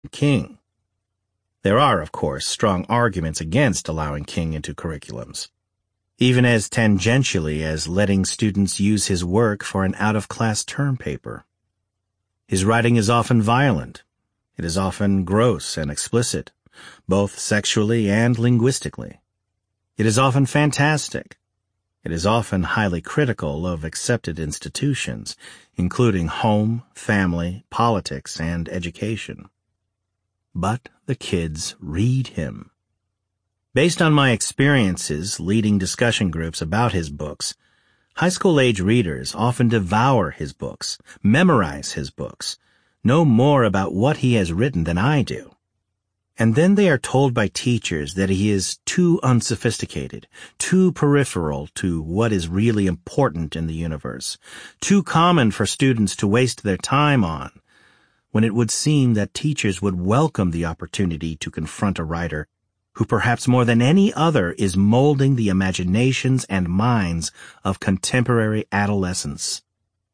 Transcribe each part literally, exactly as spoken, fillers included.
King. There are, of course, strong arguments against allowing King into curriculums, even as tangentially as letting students use his work for an out-of-class term paper. His writing is often violent. It is often gross and explicit, both sexually and linguistically. It is often fantastic. It is often highly critical of accepted institutions, including home, family, politics, and education. But the kids read him. Based on my experiences leading discussion groups about his books, high school-age readers often devour his books, memorize his books, know more about what he has written than I do. And then they are told by teachers that he is too unsophisticated, too peripheral to what is really important in the universe, too common for students to waste their time on, when it would seem that teachers would welcome the opportunity to confront a writer who perhaps more than any other is molding the imaginations and minds of contemporary adolescents.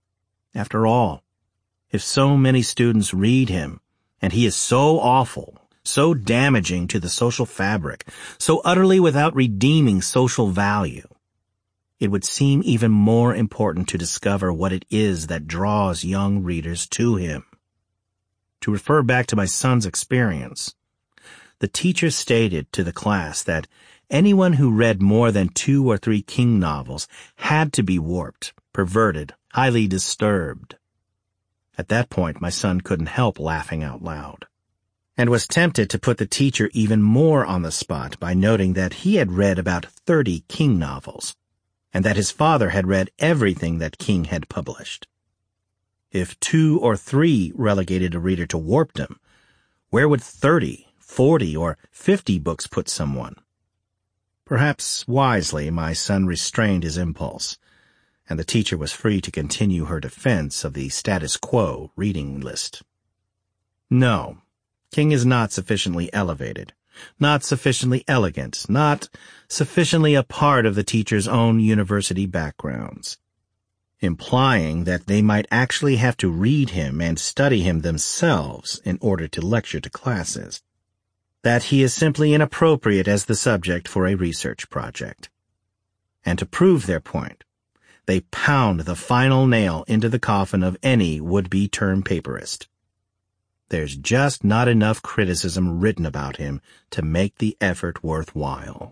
After all, if so many students read him, and he is so awful, so damaging to the social fabric, so utterly without redeeming social value, it would seem even more important to discover what it is that draws young readers to him. To refer back to my son's experience, the teacher stated to the class that anyone who read more than two or three King novels had to be warped, perverted, highly disturbed. At that point, my son couldn't help laughing out loud, and was tempted to put the teacher even more on the spot by noting that he had read about thirty King novels, and that his father had read everything that King had published. If two or three relegated a reader to warpdom, where would thirty, forty, or fifty books put someone? Perhaps wisely, my son restrained his impulse, and the teacher was free to continue her defense of the status quo reading list. No, King is not sufficiently elevated, not sufficiently elegant, not sufficiently a part of the teacher's own university backgrounds, implying that they might actually have to read him and study him themselves in order to lecture to classes, that he is simply inappropriate as the subject for a research project. And to prove their point, they pound the final nail into the coffin of any would-be term paperist. There's just not enough criticism written about him to make the effort worthwhile.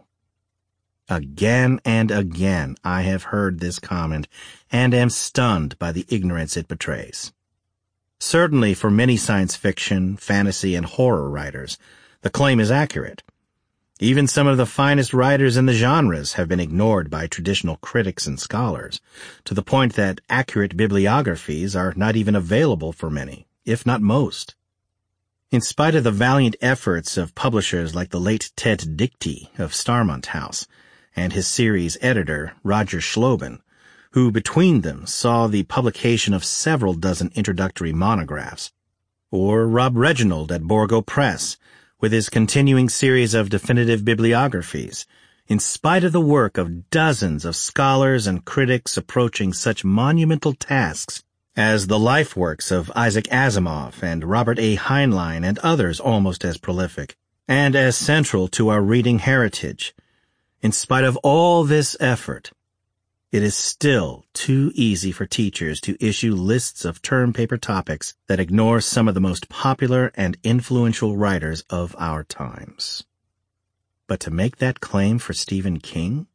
Again and again I have heard this comment and am stunned by the ignorance it betrays. Certainly for many science fiction, fantasy, and horror writers, the claim is accurate. Even some of the finest writers in the genres have been ignored by traditional critics and scholars, to the point that accurate bibliographies are not even available for many, if not most. In spite of the valiant efforts of publishers like the late Ted Dickey of Starmont House, and his series editor, Roger Schlobin, who between them saw the publication of several dozen introductory monographs, or Rob Reginald at Borgo Press, with his continuing series of definitive bibliographies, in spite of the work of dozens of scholars and critics approaching such monumental tasks as the life works of Isaac Asimov and Robert A. Heinlein and others almost as prolific, and as central to our reading heritage, in spite of all this effort, it is still too easy for teachers to issue lists of term paper topics that ignore some of the most popular and influential writers of our times. But to make that claim for Stephen King?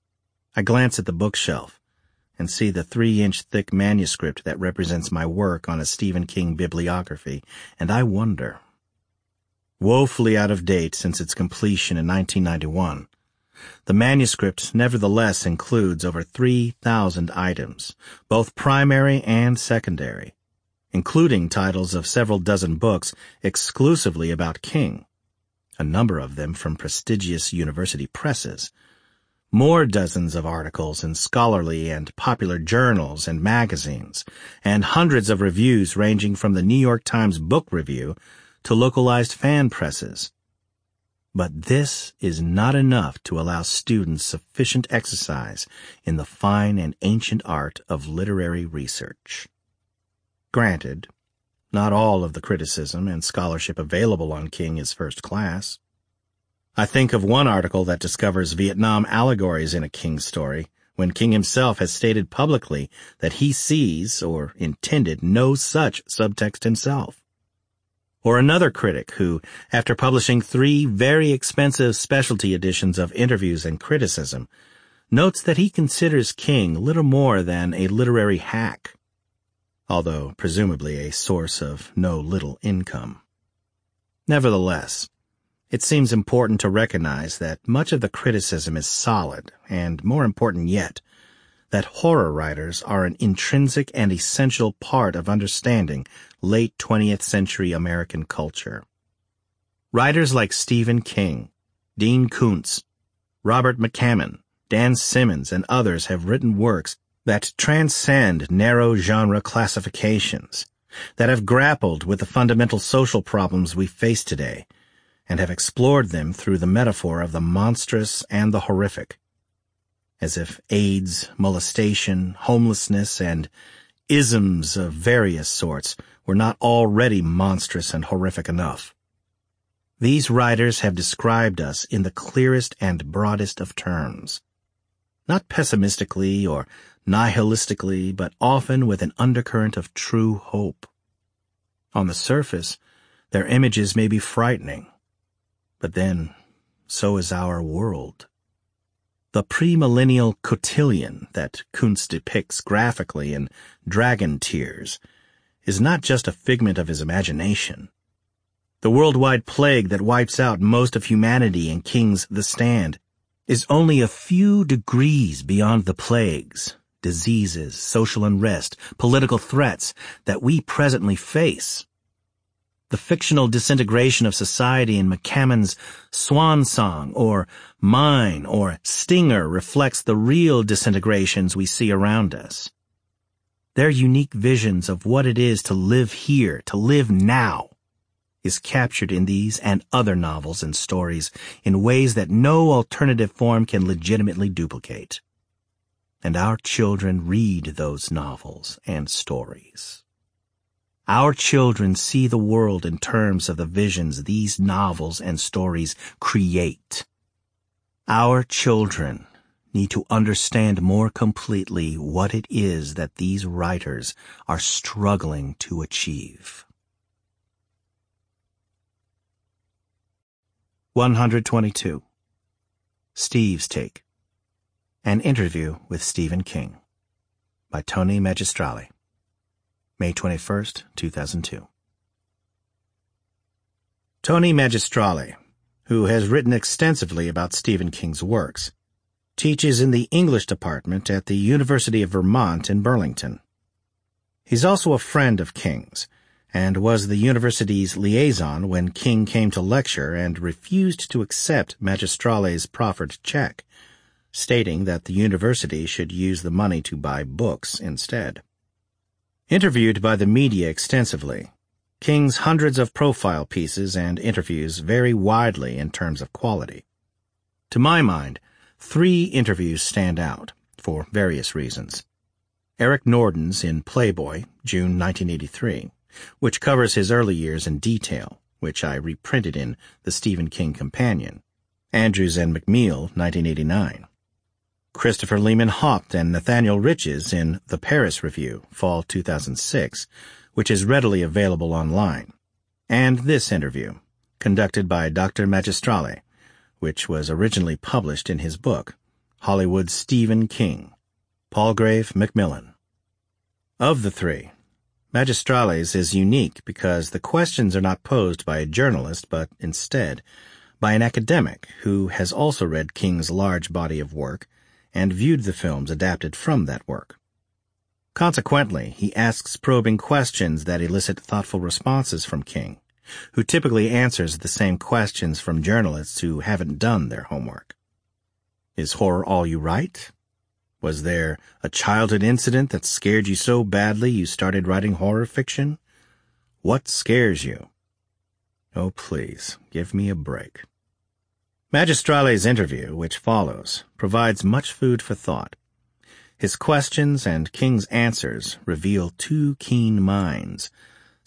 I glance at the bookshelf and see the three-inch thick manuscript that represents my work on a Stephen King bibliography, and I wonder. Woefully out of date since its completion in nineteen ninety-one, the manuscript nevertheless includes over three thousand items, both primary and secondary, including titles of several dozen books exclusively about King, a number of them from prestigious university presses, more dozens of articles in scholarly and popular journals and magazines, and hundreds of reviews ranging from the New York Times Book Review to localized fan presses. But this is not enough to allow students sufficient exercise in the fine and ancient art of literary research. Granted, Not all of the criticism and scholarship available on King is first class. I think of one article that discovers Vietnam allegories in a King story, when King himself has stated publicly that he sees, or intended, no such subtext himself. Or another critic who, after publishing three very expensive specialty editions of Interviews and Criticism, notes that he considers King little more than a literary hack, although presumably a source of no little income. Nevertheless, it seems important to recognize that much of the criticism is solid, and more important yet, that horror writers are an intrinsic and essential part of understanding late twentieth century American culture. Writers like Stephen King, Dean Koontz, Robert McCammon, Dan Simmons, and others have written works that transcend narrow genre classifications, that have grappled with the fundamental social problems we face today, and have explored them through the metaphor of the monstrous and the horrific, as if AIDS, molestation, homelessness, and isms of various sorts were not already monstrous and horrific enough. These writers have described us in the clearest and broadest of terms, not pessimistically or nihilistically, but often with an undercurrent of true hope. On the surface, their images may be frightening, but then, so is our world. The premillennial cotillion that Koontz depicts graphically in Dragon Tears is not just a figment of his imagination. The worldwide plague that wipes out most of humanity in King's The Stand is only a few degrees beyond the plagues, diseases, social unrest, political threats that we presently face. The fictional disintegration of society in McCammon's Swan Song or Mine or Stinger reflects the real disintegrations we see around us. Their unique visions of what it is to live here, to live now, is captured in these and other novels and stories in ways that no alternative form can legitimately duplicate. And our children read those novels and stories. Our children see the world in terms of the visions these novels and stories create. Our children need to understand more completely what it is that these writers are struggling to achieve. one hundred twenty-two. Steve's Take. An Interview with Stephen King by Tony Magistrale. May twenty-first, two thousand two. Tony Magistrale, who has written extensively about Stephen King's works, teaches in the English department at the University of Vermont in Burlington. He's also a friend of King's, and was the university's liaison when King came to lecture and refused to accept Magistrale's proffered check, stating that the university should use the money to buy books instead. Interviewed by the media extensively, King's hundreds of profile pieces and interviews vary widely in terms of quality. To my mind, three interviews stand out, for various reasons. Eric Norden's in Playboy, June nineteen eighty-three, which covers his early years in detail, which I reprinted in The Stephen King Companion. Andrews and McNeil, nineteen eighty-nine. Christopher Lehman Haupt and Nathaniel Rich's in The Paris Review, fall two thousand six, which is readily available online. And this interview, conducted by Doctor Magistrale, which was originally published in his book, Hollywood's Stephen King, Palgrave Macmillan. Of the three, Magistrale's is unique because the questions are not posed by a journalist, but instead by an academic who has also read King's large body of work and viewed the films adapted from that work. Consequently, he asks probing questions that elicit thoughtful responses from King, who typically answers the same questions from journalists who haven't done their homework. Is horror all you write? Was there a childhood incident that scared you so badly you started writing horror fiction? What scares you? Oh, please, give me a break. Magistrale's interview, which follows, provides much food for thought. His questions and King's answers reveal two keen minds,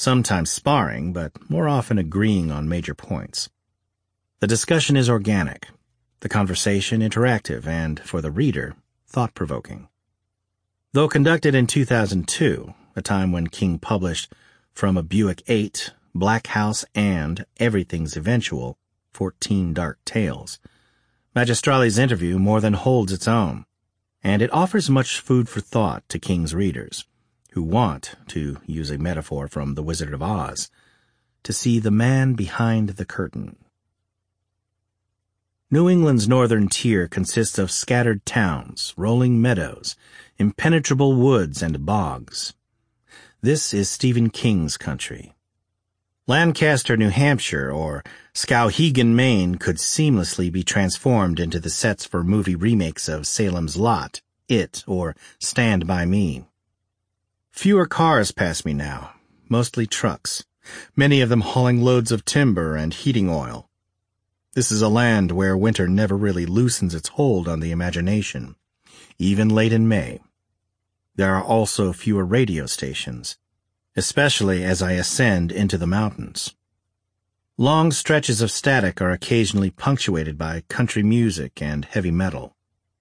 sometimes sparring, but more often agreeing on major points. The discussion is organic, the conversation interactive, and, for the reader, thought-provoking. Though conducted in two thousand two, a time when King published From a Buick eight, Black House, and Everything's Eventual, fourteen Dark Tales, Magistrale's interview more than holds its own, and it offers much food for thought to King's readers, who want, to use a metaphor from The Wizard of Oz, to see the man behind the curtain. New England's northern tier consists of scattered towns, rolling meadows, impenetrable woods, and bogs. This is Stephen King's country. Lancaster, New Hampshire, or Skowhegan, Maine, could seamlessly be transformed into the sets for movie remakes of Salem's Lot, It, or Stand By Me. Fewer cars pass me now, mostly trucks, many of them hauling loads of timber and heating oil. This is a land where winter never really loosens its hold on the imagination, even late in May. There are also fewer radio stations, especially as I ascend into the mountains. Long stretches of static are occasionally punctuated by country music and heavy metal.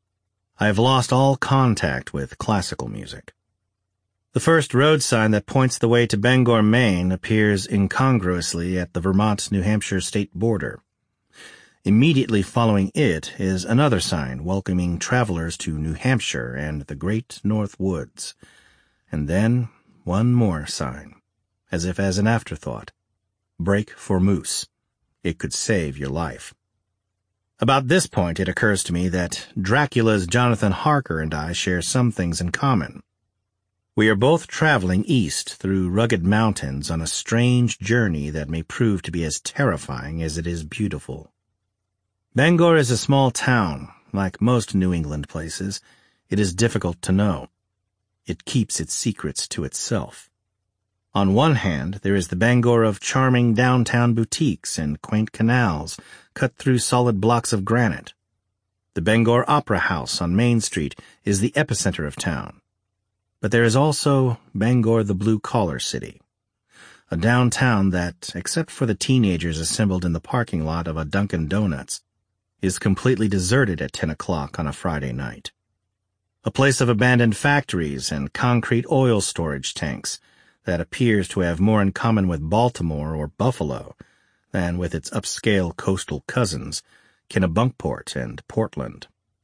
I have lost all contact with classical music. The first road sign that points the way to Bangor, Maine, appears incongruously at the Vermont-New Hampshire state border. Immediately following it is another sign welcoming travelers to New Hampshire and the Great North Woods, and then one more sign, as if as an afterthought. Break for moose. It could save your life. About this point it occurs to me that Dracula's Jonathan Harker and I share some things in common. We are both traveling east through rugged mountains on a strange journey that may prove to be as terrifying as it is beautiful. Bangor is a small town. Like most New England places, it is difficult to know. It keeps its secrets to itself. On one hand, there is the Bangor of charming downtown boutiques and quaint canals cut through solid blocks of granite. The Bangor Opera House on Main Street is the epicenter of town. But there is also Bangor, the blue-collar city, a downtown that, except for the teenagers assembled in the parking lot of a Dunkin' Donuts, is completely deserted at ten o'clock on a Friday night. A place of abandoned factories and concrete oil storage tanks that appears to have more in common with Baltimore or Buffalo than with its upscale coastal cousins, Kennebunkport and Portland.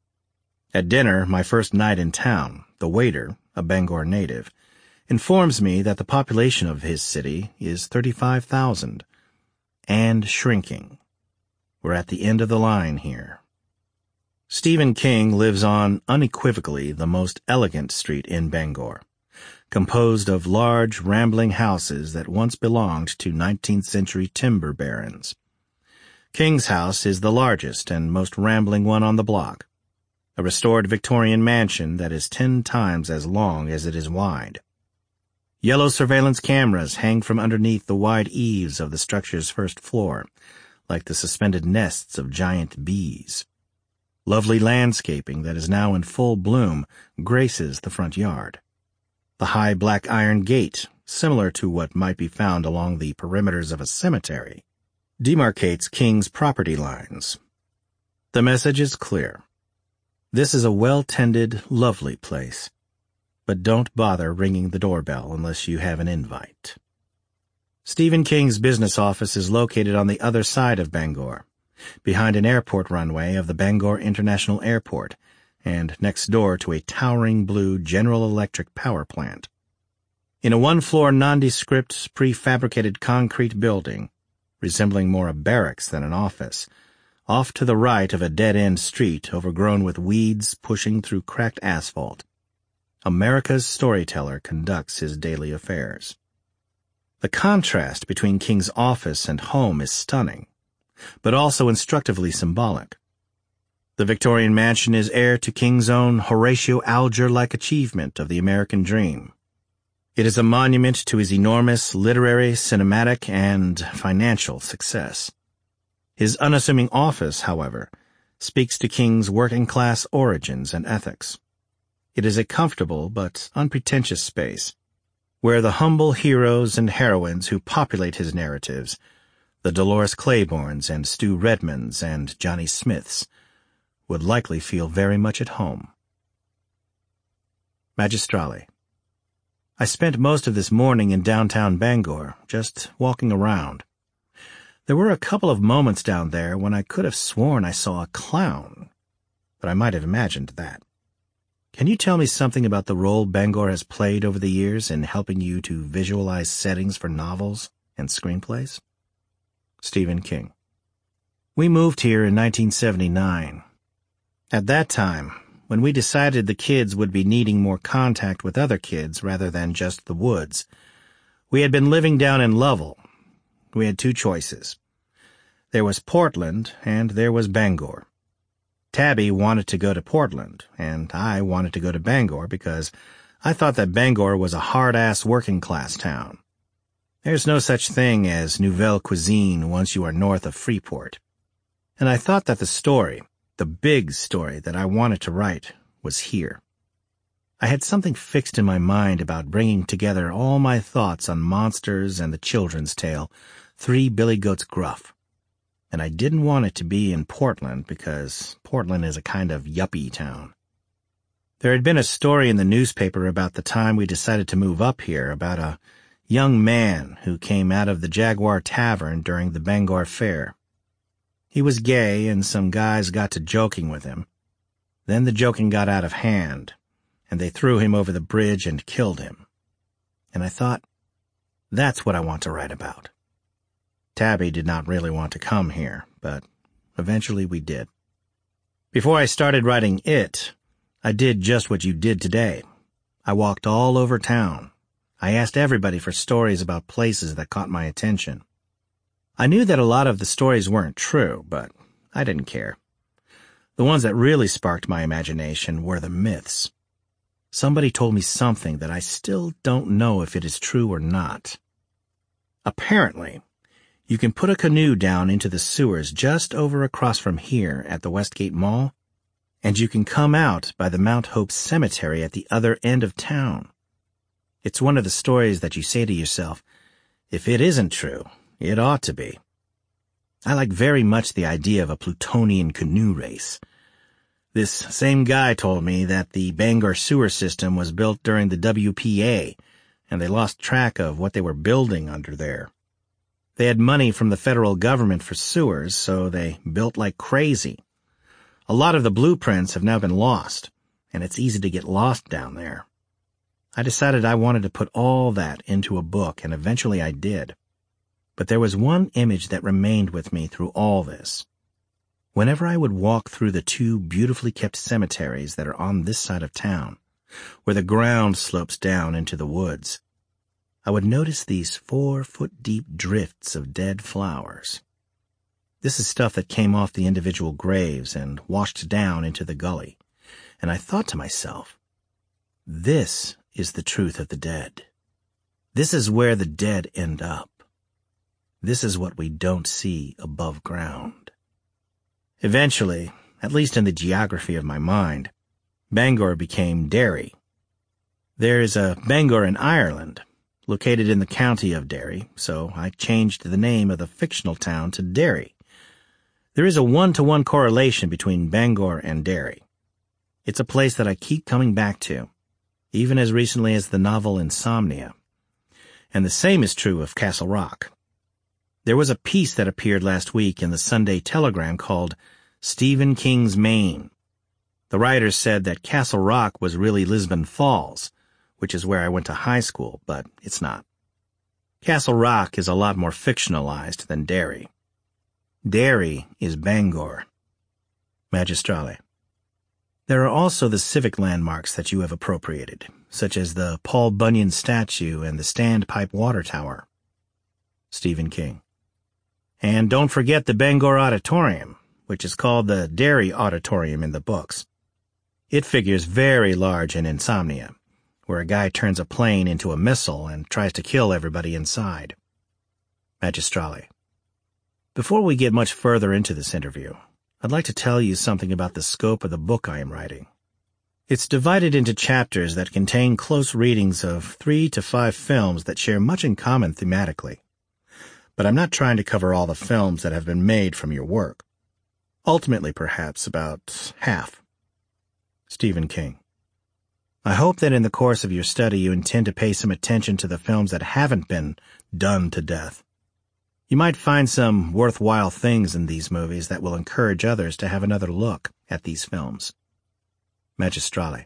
At dinner, my first night in town, the waiter, a Bangor native, informs me that the population of his city is thirty-five thousand, and shrinking. We're at the end of the line here. Stephen King lives on, unequivocally, the most elegant street in Bangor, composed of large, rambling houses that once belonged to nineteenth century timber barons. King's house is the largest and most rambling one on the block, a restored Victorian mansion that is ten times as long as it is wide. Yellow surveillance cameras hang from underneath the wide eaves of the structure's first floor, like the suspended nests of giant bees. Lovely landscaping that is now in full bloom graces the front yard. The high black iron gate, similar to what might be found along the perimeters of a cemetery, demarcates King's property lines. The message is clear. This is a well-tended, lovely place, but don't bother ringing the doorbell unless you have an invite. Stephen King's business office is located on the other side of Bangor, behind an airport runway of the Bangor International Airport, and next door to a towering blue General Electric power plant. In a one-floor nondescript prefabricated concrete building, resembling more a barracks than an office, off to the right of a dead-end street overgrown with weeds pushing through cracked asphalt, America's storyteller conducts his daily affairs. The contrast between King's office and home is stunning, but also instructively symbolic. The Victorian mansion is heir to King's own Horatio Alger-like achievement of the American dream. It is a monument to his enormous literary, cinematic, and financial success. His unassuming office, however, speaks to King's working-class origins and ethics. It is a comfortable but unpretentious space, where the humble heroes and heroines who populate his narratives, the Dolores Claibornes and Stu Redmonds and Johnny Smiths, would likely feel very much at home. Magistrale. I spent most of this morning in downtown Bangor, just walking around. There were a couple of moments down there when I could have sworn I saw a clown, but I might have imagined that. Can you tell me something about the role Bangor has played over the years in helping you to visualize settings for novels and screenplays? Stephen King. We moved here in nineteen seventy-nine. At that time, when we decided the kids would be needing more contact with other kids rather than just the woods, we had been living down in Lovell. We had two choices. There was Portland, and there was Bangor. Tabby wanted to go to Portland, and I wanted to go to Bangor because I thought that Bangor was a hard-ass working-class town. There's no such thing as nouvelle cuisine once you are north of Freeport. And I thought that the story, the big story that I wanted to write, was here. I had something fixed in my mind about bringing together all my thoughts on monsters and the children's tale, Three Billy Goats Gruff. And I didn't want it to be in Portland because Portland is a kind of yuppie town. There had been a story in the newspaper about the time we decided to move up here about a young man who came out of the Jaguar Tavern during the Bangor Fair. He was gay and some guys got to joking with him. Then the joking got out of hand, and they threw him over the bridge and killed him. And I thought, that's what I want to write about. Tabby did not really want to come here, but eventually we did. Before I started writing it, I did just what you did today. I walked all over town. I asked everybody for stories about places that caught my attention. I knew that a lot of the stories weren't true, but I didn't care. The ones that really sparked my imagination were the myths. Somebody told me something that I still don't know if it is true or not. Apparently, you can put a canoe down into the sewers just over across from here at the Westgate Mall, and you can come out by the Mount Hope Cemetery at the other end of town. It's one of the stories that you say to yourself, if it isn't true, it ought to be. I like very much the idea of a Plutonian canoe race. This same guy told me that the Bangor sewer system was built during the W P A, and they lost track of what they were building under there. They had money from the federal government for sewers, so they built like crazy. A lot of the blueprints have now been lost, and it's easy to get lost down there. I decided I wanted to put all that into a book, and eventually I did. But there was one image that remained with me through all this. Whenever I would walk through the two beautifully kept cemeteries that are on this side of town, where the ground slopes down into the woods, I would notice these four-foot-deep drifts of dead flowers. This is stuff that came off the individual graves and washed down into the gully, and I thought to myself, this is the truth of the dead. This is where the dead end up. This is what we don't see above ground. Eventually, at least in the geography of my mind, Bangor became Derry. There is a Bangor in Ireland, located in the county of Derry, so I changed the name of the fictional town to Derry. There is a one-to-one correlation between Bangor and Derry. It's a place that I keep coming back to, even as recently as the novel Insomnia. And the same is true of Castle Rock. There was a piece that appeared last week in the Sunday Telegram called Stephen King's Maine. The writers said that Castle Rock was really Lisbon Falls, which is where I went to high school, but it's not. Castle Rock is a lot more fictionalized than Derry. Derry is Bangor. Magistrale. There are also the civic landmarks that you have appropriated, such as the Paul Bunyan statue and the Standpipe Water Tower. Stephen King. And don't forget the Bangor Auditorium, which is called the Derry Auditorium in the books. It figures very large in Insomnia, where a guy turns a plane into a missile and tries to kill everybody inside. Magistrale. Before we get much further into this interview, I'd like to tell you something about the scope of the book I am writing. It's divided into chapters that contain close readings of three to five films that share much in common thematically. But I'm not trying to cover all the films that have been made from your work. Ultimately, perhaps, about half. Stephen King. I hope that in the course of your study you intend to pay some attention to the films that haven't been done to death. You might find some worthwhile things in these movies that will encourage others to have another look at these films. Magistrale.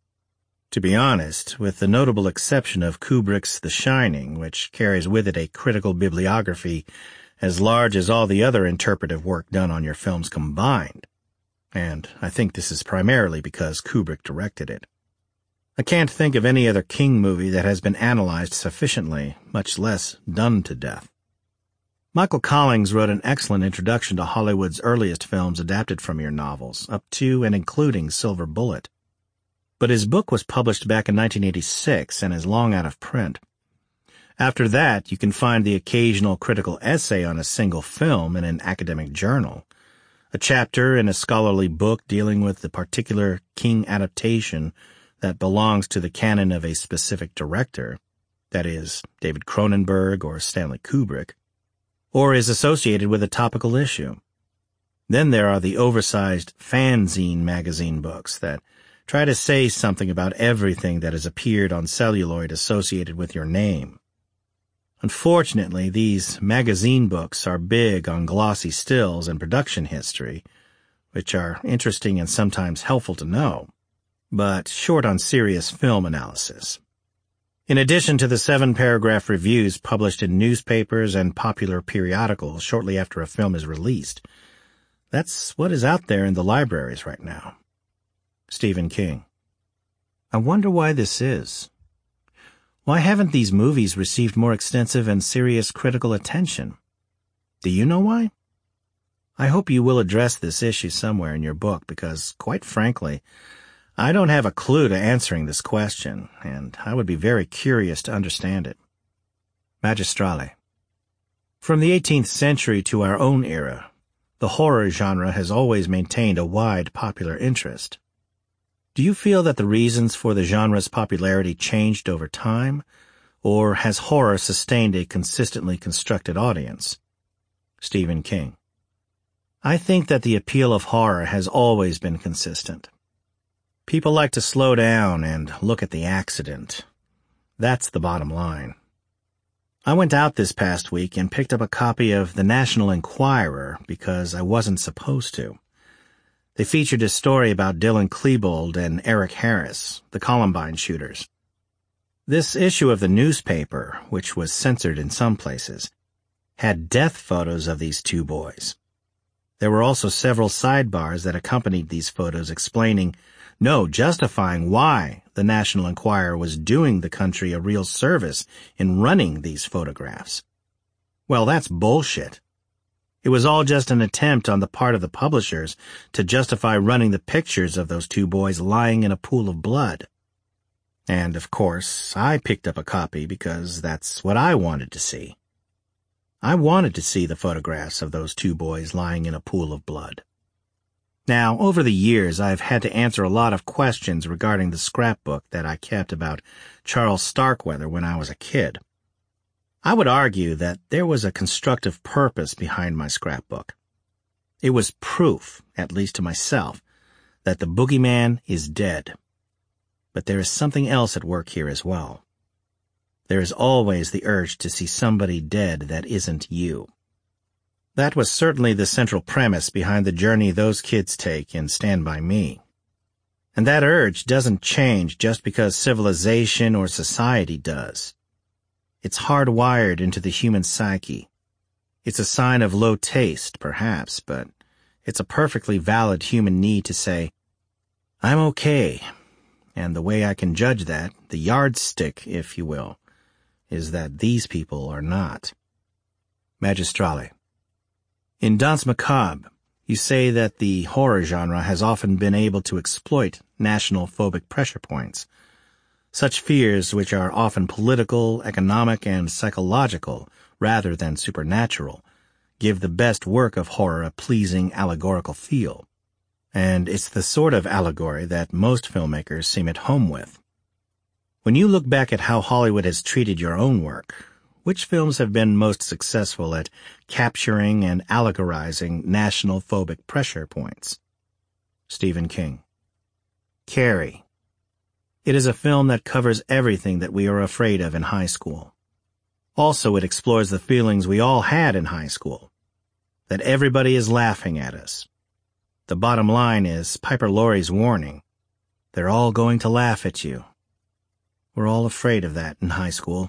To be honest, with the notable exception of Kubrick's The Shining, which carries with it a critical bibliography as large as all the other interpretive work done on your films combined, and I think this is primarily because Kubrick directed it, I can't think of any other King movie that has been analyzed sufficiently, much less done to death. Michael Collins wrote an excellent introduction to Hollywood's earliest films adapted from your novels, up to and including Silver Bullet. But his book was published back in nineteen eighty-six and is long out of print. After that, you can find the occasional critical essay on a single film in an academic journal, a chapter in a scholarly book dealing with the particular King adaptation that belongs to the canon of a specific director, that is, David Cronenberg or Stanley Kubrick, or is associated with a topical issue. Then there are the oversized fanzine magazine books that try to say something about everything that has appeared on celluloid associated with your name. Unfortunately, these magazine books are big on glossy stills and production history, which are interesting and sometimes helpful to know, but short on serious film analysis. In addition to the seven-paragraph reviews published in newspapers and popular periodicals shortly after a film is released, that's what is out there in the libraries right now. Stephen King. I wonder why this is. Why haven't these movies received more extensive and serious critical attention? Do you know why? I hope you will address this issue somewhere in your book because, quite frankly, I don't have a clue to answering this question, and I would be very curious to understand it. Magistrale. From the eighteenth century to our own era, the horror genre has always maintained a wide popular interest. Do you feel that the reasons for the genre's popularity changed over time, or has horror sustained a consistently constructed audience? Stephen King. I think that the appeal of horror has always been consistent. People like to slow down and look at the accident. That's the bottom line. I went out this past week and picked up a copy of The National Enquirer because I wasn't supposed to. They featured a story about Dylan Klebold and Eric Harris, the Columbine shooters. This issue of the newspaper, which was censored in some places, had death photos of these two boys. There were also several sidebars that accompanied these photos explaining, no, justifying why the National Enquirer was doing the country a real service in running these photographs. Well, that's bullshit. It was all just an attempt on the part of the publishers to justify running the pictures of those two boys lying in a pool of blood. And, of course, I picked up a copy because that's what I wanted to see. I wanted to see the photographs of those two boys lying in a pool of blood. Now, over the years, I've had to answer a lot of questions regarding the scrapbook that I kept about Charles Starkweather when I was a kid. I would argue that there was a constructive purpose behind my scrapbook. It was proof, at least to myself, that the boogeyman is dead. But there is something else at work here as well. There is always the urge to see somebody dead that isn't you. That was certainly the central premise behind the journey those kids take in Stand By Me. And that urge doesn't change just because civilization or society does. It's hardwired into the human psyche. It's a sign of low taste, perhaps, but it's a perfectly valid human need to say, I'm okay. And the way I can judge that, the yardstick, if you will, is that these people are not. Magistrale. In Danse Macabre, you say that the horror genre has often been able to exploit national phobic pressure points. Such fears, which are often political, economic, and psychological rather than supernatural, give the best work of horror a pleasing allegorical feel. And it's the sort of allegory that most filmmakers seem at home with. When you look back at how Hollywood has treated your own work, which films have been most successful at capturing and allegorizing national phobic pressure points? Stephen King. Carrie. It is a film that covers everything that we are afraid of in high school. Also, it explores the feelings we all had in high school, that everybody is laughing at us. The bottom line is Piper Laurie's warning. They're all going to laugh at you. We're all afraid of that in high school.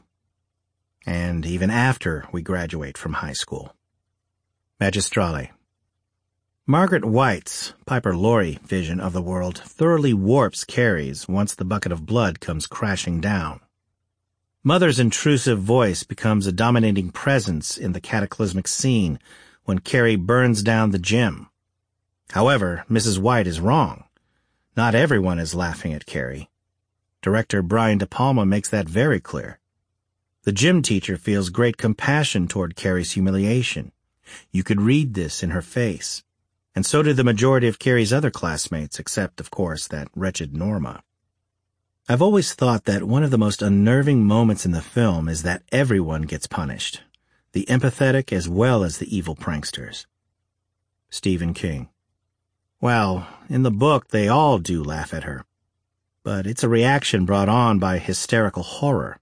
And even after we graduate from high school. Magistrale. Margaret White's, Piper Laurie, vision of the world thoroughly warps Carrie's once the bucket of blood comes crashing down. Mother's intrusive voice becomes a dominating presence in the cataclysmic scene when Carrie burns down the gym. However, Missus White is wrong. Not everyone is laughing at Carrie. Director Brian De Palma makes that very clear. The gym teacher feels great compassion toward Carrie's humiliation. You could read this in her face. And so do the majority of Carrie's other classmates, except, of course, that wretched Norma. I've always thought that one of the most unnerving moments in the film is that everyone gets punished, the empathetic as well as the evil pranksters. Stephen King. Well, in the book, they all do laugh at her. But it's a reaction brought on by hysterical horror.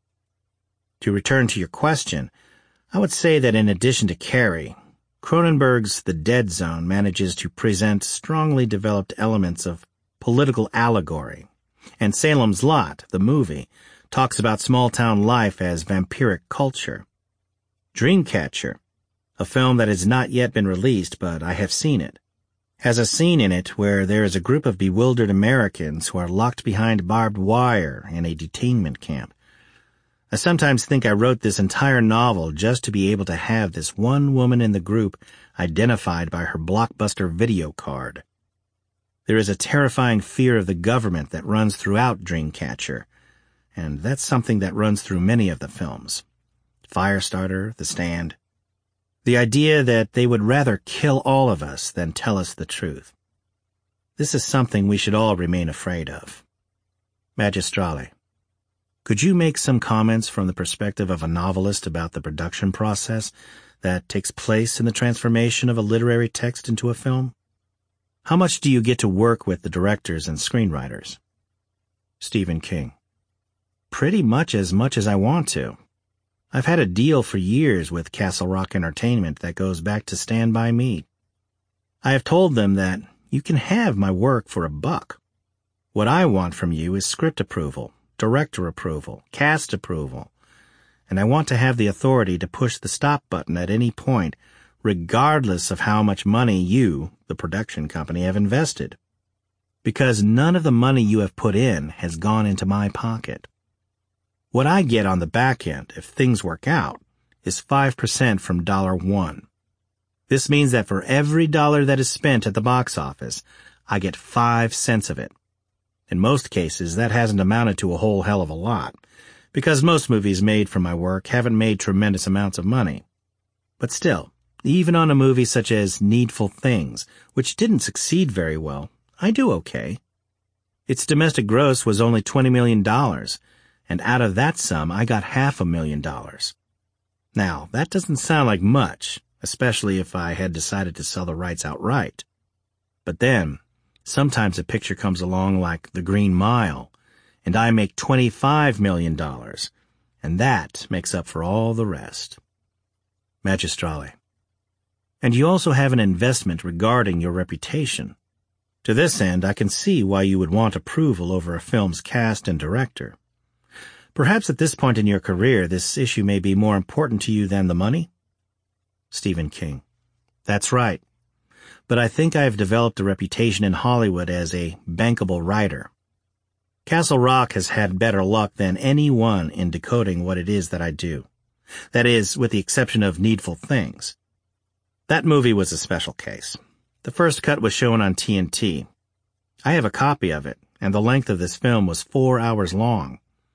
To return to your question, I would say that in addition to Carrie, Cronenberg's The Dead Zone manages to present strongly developed elements of political allegory, and Salem's Lot, the movie, talks about small-town life as vampiric culture. Dreamcatcher, a film that has not yet been released but I have seen it, has a scene in it where there is a group of bewildered Americans who are locked behind barbed wire in a detainment camp. I sometimes think I wrote this entire novel just to be able to have this one woman in the group identified by her Blockbuster video card. There is a terrifying fear of the government that runs throughout Dreamcatcher, and that's something that runs through many of the films. Firestarter, The Stand. The idea that they would rather kill all of us than tell us the truth. This is something we should all remain afraid of. Magistrale. Could you make some comments from the perspective of a novelist about the production process that takes place in the transformation of a literary text into a film? How much do you get to work with the directors and screenwriters? Stephen King. Pretty much as much as I want to. I've had a deal for years with Castle Rock Entertainment that goes back to Stand By Me. I have told them that you can have my work for a buck. What I want from you is script approval, director approval, cast approval, and I want to have the authority to push the stop button at any point, regardless of how much money you, the production company, have invested. Because none of the money you have put in has gone into my pocket. What I get on the back end, if things work out, is five percent from dollar one. This means that for every dollar that is spent at the box office, I get five cents of it. In most cases, that hasn't amounted to a whole hell of a lot, because most movies made from my work haven't made tremendous amounts of money. But still, even on a movie such as Needful Things, which didn't succeed very well, I do okay. Its domestic gross was only twenty million dollars, and out of that sum, I got half a million dollars. Now, that doesn't sound like much, especially if I had decided to sell the rights outright. But then, sometimes a picture comes along like The Green Mile, and I make twenty-five million dollars, and that makes up for all the rest. Magistrale. And you also have an investment regarding your reputation. To this end, I can see why you would want approval over a film's cast and director. Perhaps at this point in your career, this issue may be more important to you than the money? Stephen King. That's right. But I think I have developed a reputation in Hollywood as a bankable writer. Castle Rock has had better luck than anyone in decoding what it is that I do. That is, with the exception of Needful Things. That movie was a special case. The first cut was shown on T N T. I have a copy of it, and the length of this film was four hours long.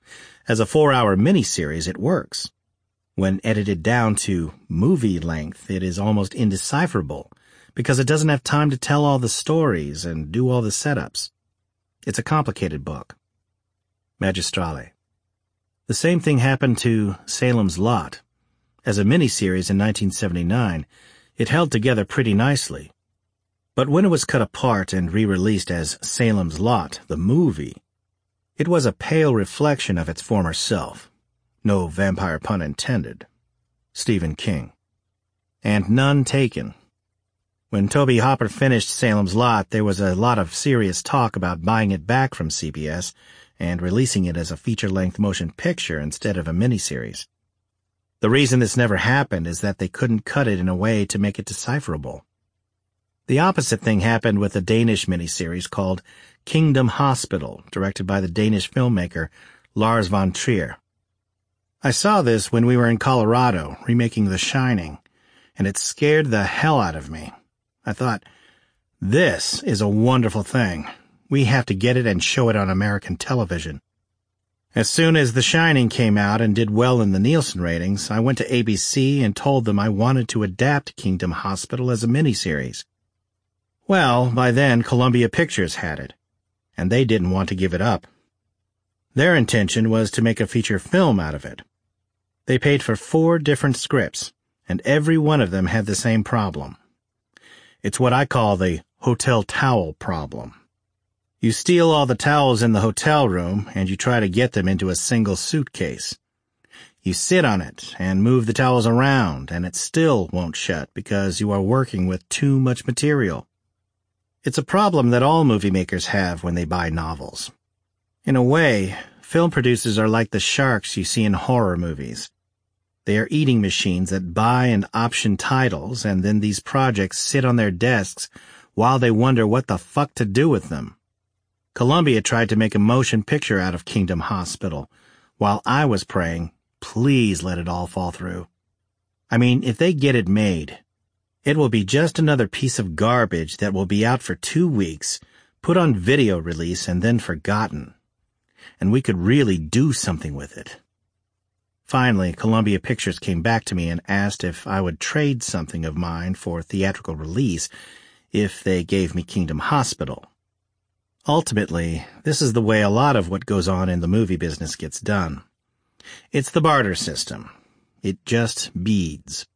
As a four-hour miniseries, it works. When edited down to movie length, it is almost indecipherable, because it doesn't have time to tell all the stories and do all the setups. It's a complicated book. Magistrale. The same thing happened to Salem's Lot. As a miniseries in nineteen seventy-nine, it held together pretty nicely. But when it was cut apart and re-released as Salem's Lot, the movie, it was a pale reflection of its former self. No vampire pun intended. Stephen King. And none taken. When Toby Hopper finished Salem's Lot, there was a lot of serious talk about buying it back from C B S and releasing it as a feature-length motion picture instead of a miniseries. The reason this never happened is that they couldn't cut it in a way to make it decipherable. The opposite thing happened with a Danish miniseries called Kingdom Hospital, directed by the Danish filmmaker Lars von Trier. I saw this when we were in Colorado, remaking The Shining, and it scared the hell out of me. I thought, this is a wonderful thing. We have to get it and show it on American television. As soon as The Shining came out and did well in the Nielsen ratings, I went to A B C and told them I wanted to adapt Kingdom Hospital as a miniseries. Well, by then Columbia Pictures had it, and they didn't want to give it up. Their intention was to make a feature film out of it. They paid for four different scripts, and every one of them had the same problem. It's what I call the hotel towel problem. You steal all the towels in the hotel room, and you try to get them into a single suitcase. You sit on it and move the towels around, and it still won't shut because you are working with too much material. It's a problem that all movie makers have when they buy novels. In a way, film producers are like the sharks you see in horror movies. They are eating machines that buy and option titles, and then these projects sit on their desks while they wonder what the fuck to do with them. Columbia tried to make a motion picture out of Kingdom Hospital, while I was praying, please let it all fall through. I mean, if they get it made, it will be just another piece of garbage that will be out for two weeks, put on video release, and then forgotten. And we could really do something with it. Finally, Columbia Pictures came back to me and asked if I would trade something of mine for theatrical release if they gave me Kingdom Hospital. Ultimately, this is the way a lot of what goes on in the movie business gets done. It's the barter system. It just beads.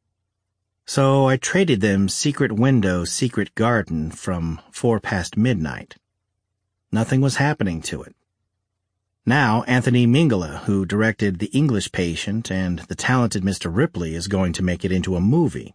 So I traded them Secret Window, Secret Garden from Four Past Midnight. Nothing was happening to it. Now Anthony Minghella, who directed The English Patient and The Talented Mister Ripley, is going to make it into a movie.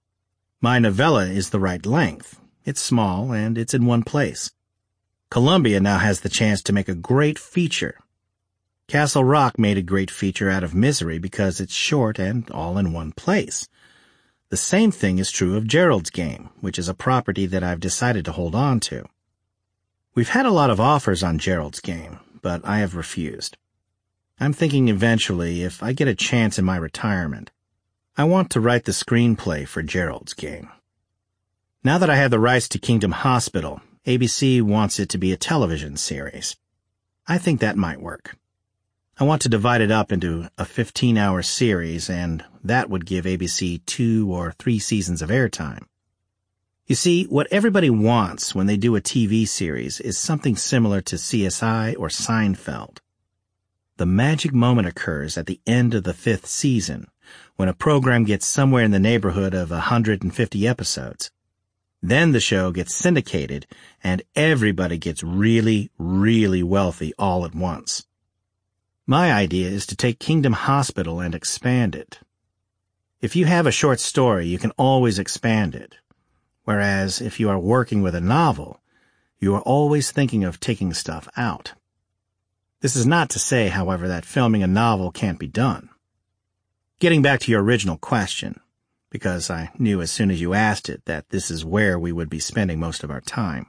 My novella is the right length. It's small and it's in one place. Columbia now has the chance to make a great feature. Castle Rock made a great feature out of Misery because it's short and all in one place. The same thing is true of Gerald's Game, which is a property that I've decided to hold on to. We've had a lot of offers on Gerald's Game, but I have refused. I'm thinking eventually, if I get a chance in my retirement, I want to write the screenplay for Gerald's Game. Now that I have the rights to Kingdom Hospital, A B C wants it to be a television series. I think that might work. I want to divide it up into a fifteen-hour series, and that would give A B C two or three seasons of airtime. You see, what everybody wants when they do a T V series is something similar to C S I or Seinfeld. The magic moment occurs at the end of the fifth season, when a program gets somewhere in the neighborhood of one hundred fifty episodes. Then the show gets syndicated, and everybody gets really, really wealthy all at once. My idea is to take Kingdom Hospital and expand it. If you have a short story, you can always expand it. Whereas if you are working with a novel, you are always thinking of taking stuff out. This is not to say, however, that filming a novel can't be done. Getting back to your original question, because I knew as soon as you asked it that this is where we would be spending most of our time.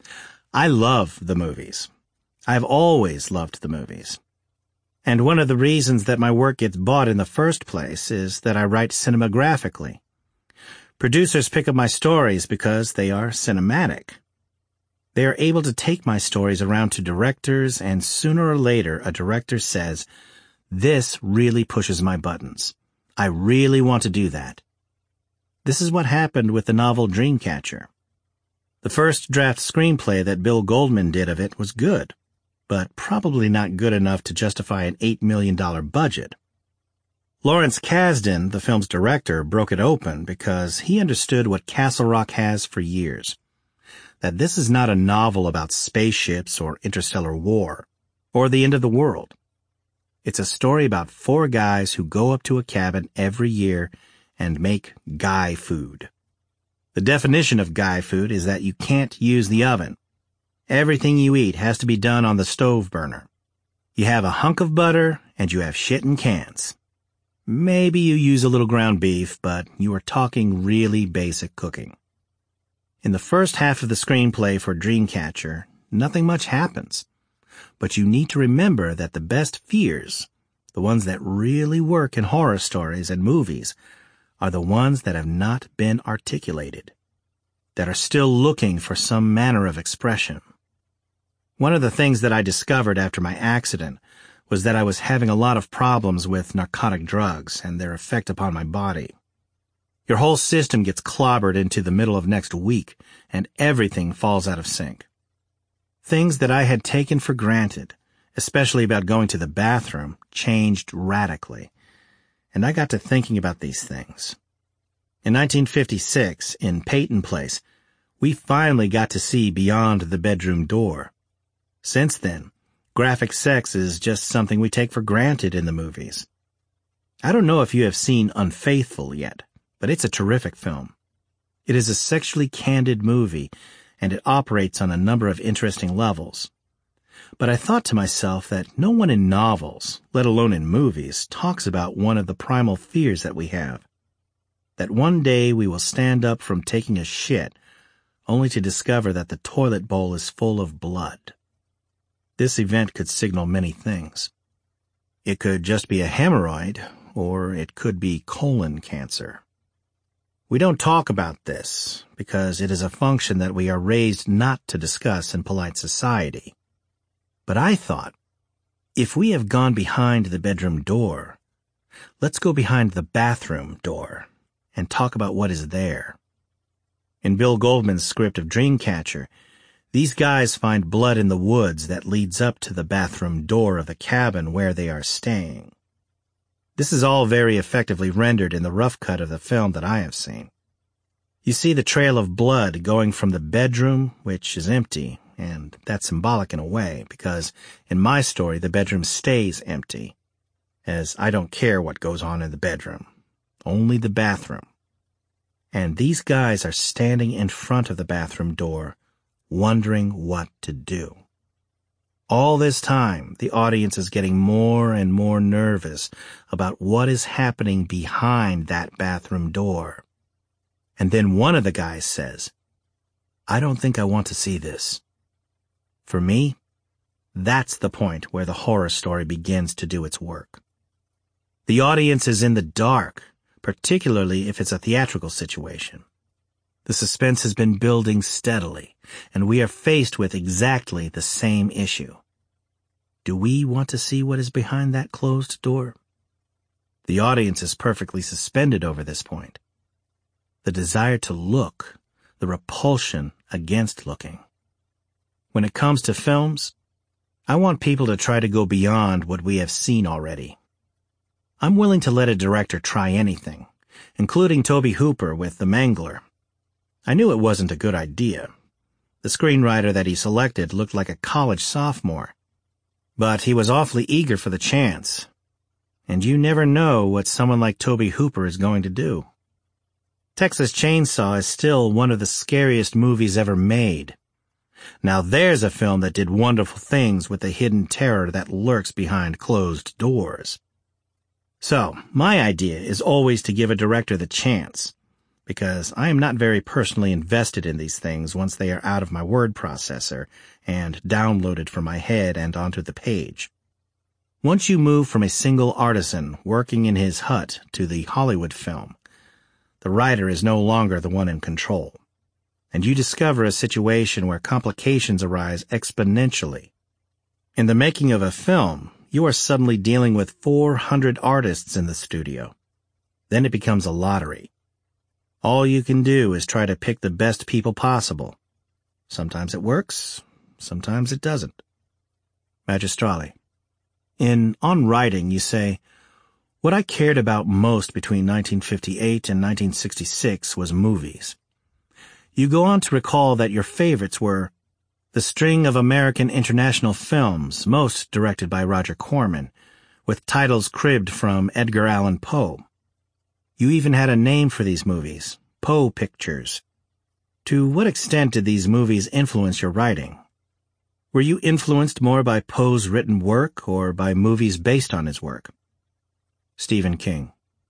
I love the movies. I've always loved the movies. And one of the reasons that my work gets bought in the first place is that I write cinemagraphically. Producers pick up my stories because they are cinematic. They are able to take my stories around to directors, and sooner or later a director says, "This really pushes my buttons. I really want to do that." This is what happened with the novel Dreamcatcher. The first draft screenplay that Bill Goldman did of it was good, but probably not good enough to justify an eight million dollars budget. Lawrence Kasdan, the film's director, broke it open because he understood what Castle Rock has for years. That this is not a novel about spaceships or interstellar war, or the end of the world. It's a story about four guys who go up to a cabin every year and make guy food. The definition of guy food is that you can't use the oven. Everything you eat has to be done on the stove burner. You have a hunk of butter and you have shit in cans. Maybe you use a little ground beef, but you are talking really basic cooking. In the first half of the screenplay for Dreamcatcher, nothing much happens. But you need to remember that the best fears, the ones that really work in horror stories and movies, are the ones that have not been articulated, that are still looking for some manner of expression. One of the things that I discovered after my accident was that I was having a lot of problems with narcotic drugs and their effect upon my body. Your whole system gets clobbered into the middle of next week, and everything falls out of sync. Things that I had taken for granted, especially about going to the bathroom, changed radically, and I got to thinking about these things. In nineteen fifty-six, in Peyton Place, we finally got to see beyond the bedroom door. Since then, graphic sex is just something we take for granted in the movies. I don't know if you have seen Unfaithful yet, but it's a terrific film. It is a sexually candid movie, and it operates on a number of interesting levels. But I thought to myself that no one in novels, let alone in movies, talks about one of the primal fears that we have. That one day we will stand up from taking a shit, only to discover that the toilet bowl is full of blood. This event could signal many things. It could just be a hemorrhoid, or it could be colon cancer. We don't talk about this because it is a function that we are raised not to discuss in polite society. But I thought, if we have gone behind the bedroom door, let's go behind the bathroom door and talk about what is there. In Bill Goldman's script of Dreamcatcher, these guys find blood in the woods that leads up to the bathroom door of the cabin where they are staying. This is all very effectively rendered in the rough cut of the film that I have seen. You see the trail of blood going from the bedroom, which is empty, and that's symbolic in a way, because in my story the bedroom stays empty, as I don't care what goes on in the bedroom, only the bathroom. And these guys are standing in front of the bathroom door, wondering what to do. All this time, the audience is getting more and more nervous about what is happening behind that bathroom door. And then one of the guys says, "I don't think I want to see this." For me, that's the point where the horror story begins to do its work. The audience is in the dark, particularly if it's a theatrical situation. The suspense has been building steadily, and we are faced with exactly the same issue. Do we want to see what is behind that closed door? The audience is perfectly suspended over this point. The desire to look, the repulsion against looking. When it comes to films, I want people to try to go beyond what we have seen already. I'm willing to let a director try anything, including Tobe Hooper with The Mangler. I knew it wasn't a good idea. The screenwriter that he selected looked like a college sophomore. But he was awfully eager for the chance. And you never know what someone like Tobe Hooper is going to do. Texas Chainsaw is still one of the scariest movies ever made. Now there's a film that did wonderful things with the hidden terror that lurks behind closed doors. So, my idea is always to give a director the chance, because I am not very personally invested in these things once they are out of my word processor and downloaded from my head and onto the page. Once you move from a single artisan working in his hut to the Hollywood film, the writer is no longer the one in control, and you discover a situation where complications arise exponentially. In the making of a film, you are suddenly dealing with four hundred artists in the studio. Then it becomes a lottery. All you can do is try to pick the best people possible. Sometimes it works, sometimes it doesn't. Magistrale. In On Writing, you say, "What I cared about most between nineteen fifty-eight and nineteen sixty-six was movies." You go on to recall that your favorites were the string of American international films, most directed by Roger Corman, with titles cribbed from Edgar Allan Poe. You even had a name for these movies, Poe Pictures. To what extent did these movies influence your writing? Were you influenced more by Poe's written work or by movies based on his work? Stephen King.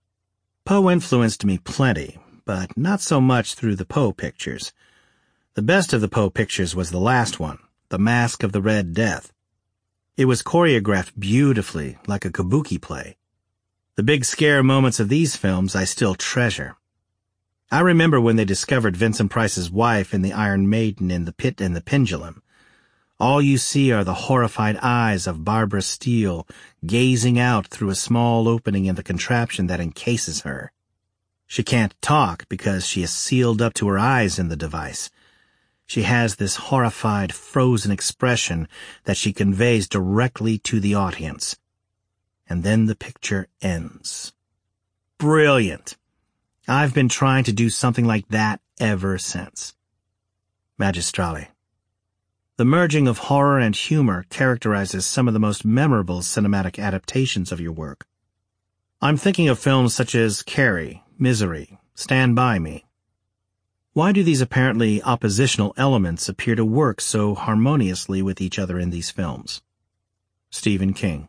Poe influenced me plenty, but not so much through the Poe pictures. The best of the Poe pictures was the last one, The Mask of the Red Death. It was choreographed beautifully, like a kabuki play. The big scare moments of these films I still treasure. I remember when they discovered Vincent Price's wife in the Iron Maiden in The Pit and the Pendulum. All you see are the horrified eyes of Barbara Steele gazing out through a small opening in the contraption that encases her. She can't talk because she is sealed up to her eyes in the device. She has this horrified, frozen expression that she conveys directly to the audience. And then the picture ends. Brilliant! I've been trying to do something like that ever since. Magistrale. The merging of horror and humor characterizes some of the most memorable cinematic adaptations of your work. I'm thinking of films such as Carrie, Misery, Stand By Me. Why do these apparently oppositional elements appear to work so harmoniously with each other in these films? Stephen King.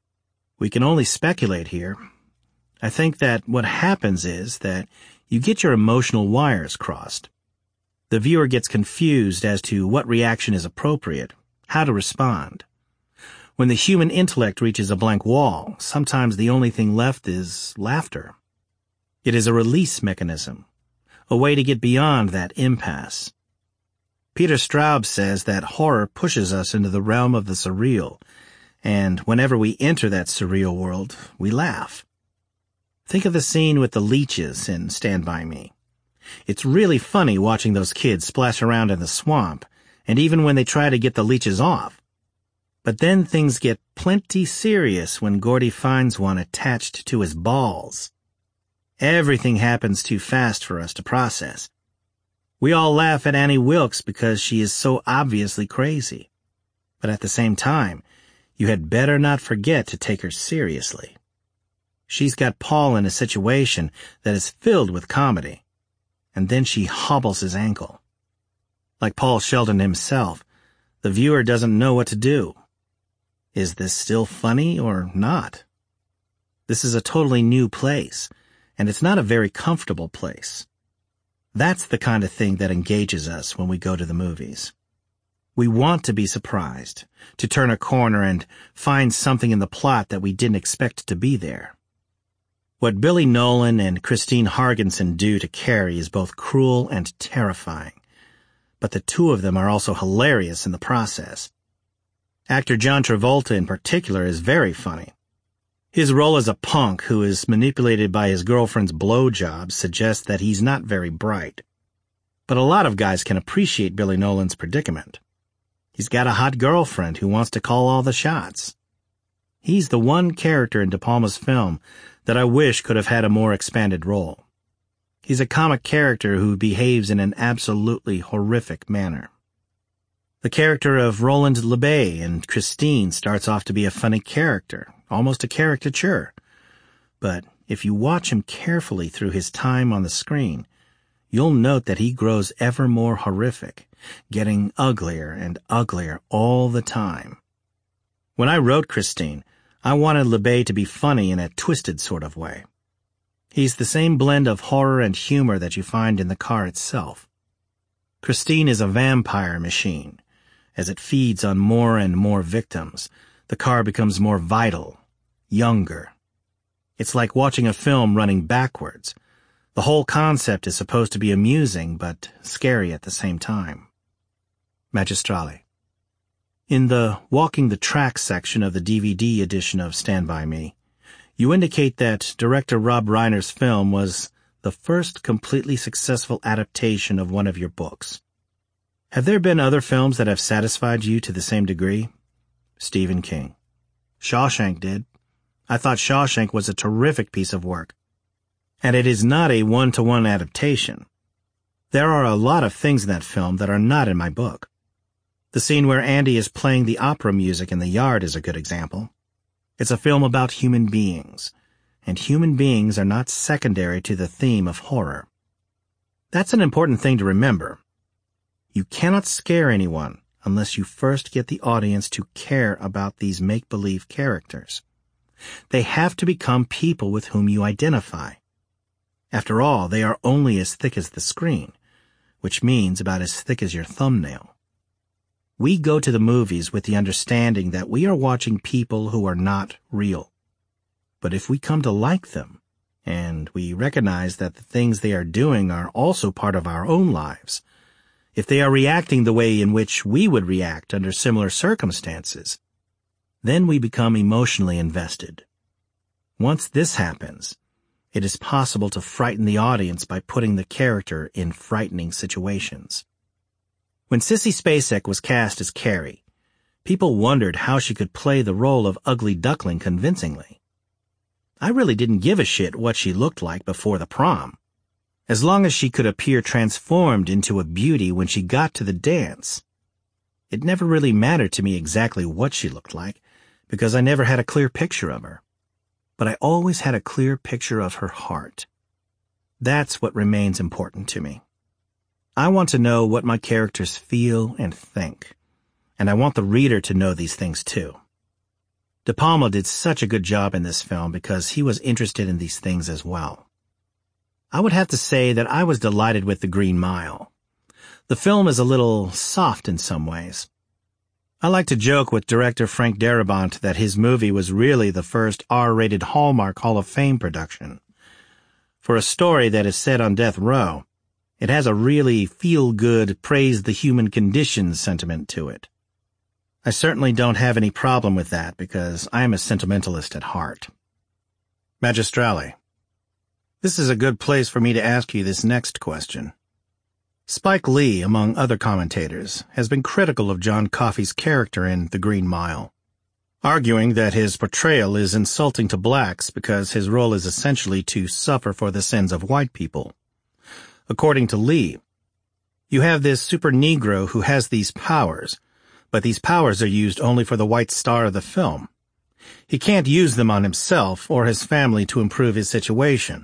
We can only speculate here. I think that what happens is that you get your emotional wires crossed. The viewer gets confused as to what reaction is appropriate, how to respond. When the human intellect reaches a blank wall, sometimes the only thing left is laughter. It is a release mechanism, a way to get beyond that impasse. Peter Straub says that horror pushes us into the realm of the surreal, and whenever we enter that surreal world, we laugh. Think of the scene with the leeches in Stand By Me. It's really funny watching those kids splash around in the swamp, and even when they try to get the leeches off. But then things get plenty serious when Gordy finds one attached to his balls. Everything happens too fast for us to process. We all laugh at Annie Wilkes because she is so obviously crazy. But at the same time, you had better not forget to take her seriously. She's got Paul in a situation that is filled with comedy, and then she hobbles his ankle. Like Paul Sheldon himself, the viewer doesn't know what to do. Is this still funny or not? This is a totally new place, and it's not a very comfortable place. That's the kind of thing that engages us when we go to the movies. We want to be surprised, to turn a corner and find something in the plot that we didn't expect to be there. What Billy Nolan and Christine Hargensen do to Carrie is both cruel and terrifying, but the two of them are also hilarious in the process. Actor John Travolta in particular is very funny. His role as a punk who is manipulated by his girlfriend's blowjobs suggests that he's not very bright. But a lot of guys can appreciate Billy Nolan's predicament. He's got a hot girlfriend who wants to call all the shots. He's the one character in De Palma's film that I wish could have had a more expanded role. He's a comic character who behaves in an absolutely horrific manner. The character of Roland LeBay in Christine starts off to be a funny character, almost a caricature. But if you watch him carefully through his time on the screen, you'll note that he grows ever more horrific, getting uglier and uglier all the time. When I wrote Christine, I wanted LeBay to be funny in a twisted sort of way. He's the same blend of horror and humor that you find in the car itself. Christine is a vampire machine. As it feeds on more and more victims, the car becomes more vital, younger. It's like watching a film running backwards. The whole concept is supposed to be amusing, but scary at the same time. Magistrale. In the Walking the Track section of the D V D edition of Stand By Me, you indicate that director Rob Reiner's film was the first completely successful adaptation of one of your books. Have there been other films that have satisfied you to the same degree? Stephen King. Shawshank did. I thought Shawshank was a terrific piece of work. And it is not a one-to-one adaptation. There are a lot of things in that film that are not in my book. The scene where Andy is playing the opera music in the yard is a good example. It's a film about human beings, and human beings are not secondary to the theme of horror. That's an important thing to remember. You cannot scare anyone unless you first get the audience to care about these make-believe characters. They have to become people with whom you identify. After all, they are only as thick as the screen, which means about as thick as your thumbnail. We go to the movies with the understanding that we are watching people who are not real. But if we come to like them, and we recognize that the things they are doing are also part of our own lives, if they are reacting the way in which we would react under similar circumstances, then we become emotionally invested. Once this happens, it is possible to frighten the audience by putting the character in frightening situations. When Sissy Spacek was cast as Carrie, people wondered how she could play the role of Ugly Duckling convincingly. I really didn't give a shit what she looked like before the prom, as long as she could appear transformed into a beauty when she got to the dance. It never really mattered to me exactly what she looked like, because I never had a clear picture of her. But I always had a clear picture of her heart. That's what remains important to me. I want to know what my characters feel and think, and I want the reader to know these things too. De Palma did such a good job in this film because he was interested in these things as well. I would have to say that I was delighted with The Green Mile. The film is a little soft in some ways. I like to joke with director Frank Darabont that his movie was really the first R-rated Hallmark Hall of Fame production. For a story that is set on death row, it has a really feel-good, praise the human condition sentiment to it. I certainly don't have any problem with that because I am a sentimentalist at heart. Magistrale. This is a good place for me to ask you this next question. Spike Lee, among other commentators, has been critical of John Coffey's character in The Green Mile, arguing that his portrayal is insulting to blacks because his role is essentially to suffer for the sins of white people. According to Lee, you have this super Negro who has these powers, but these powers are used only for the white star of the film. He can't use them on himself or his family to improve his situation.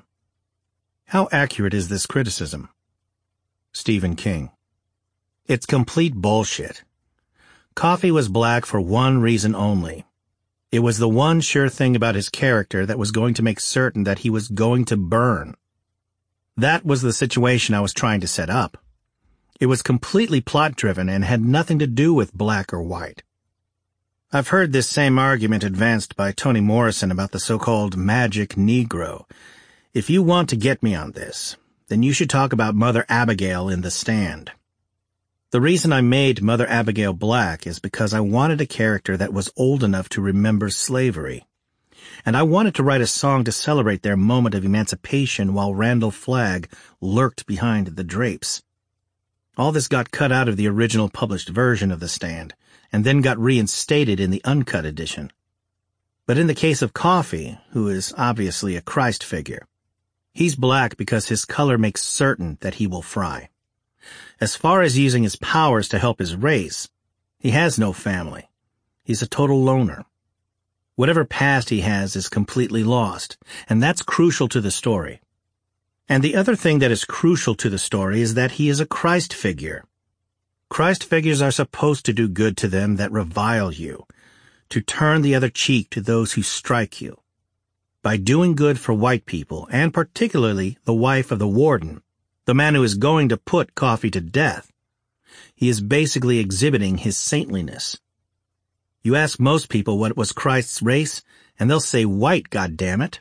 How accurate is this criticism? Stephen King. It's complete bullshit. Coffey was black for one reason only. It was the one sure thing about his character that was going to make certain that he was going to burn. That was the situation I was trying to set up. It was completely plot-driven and had nothing to do with black or white. I've heard this same argument advanced by Toni Morrison about the so-called magic Negro. If you want to get me on this, then you should talk about Mother Abigail in The Stand. The reason I made Mother Abigail black is because I wanted a character that was old enough to remember slavery. And I wanted to write a song to celebrate their moment of emancipation while Randall Flagg lurked behind the drapes. All this got cut out of the original published version of The Stand, and then got reinstated in the uncut edition. But in the case of Coffey, who is obviously a Christ figure, he's black because his color makes certain that he will fry. As far as using his powers to help his race, he has no family. He's a total loner. Whatever past he has is completely lost, and that's crucial to the story. And the other thing that is crucial to the story is that he is a Christ figure. Christ figures are supposed to do good to them that revile you, to turn the other cheek to those who strike you. By doing good for white people, and particularly the wife of the warden, the man who is going to put Coffey to death, he is basically exhibiting his saintliness. You ask most people what was Christ's race, and they'll say white, goddammit.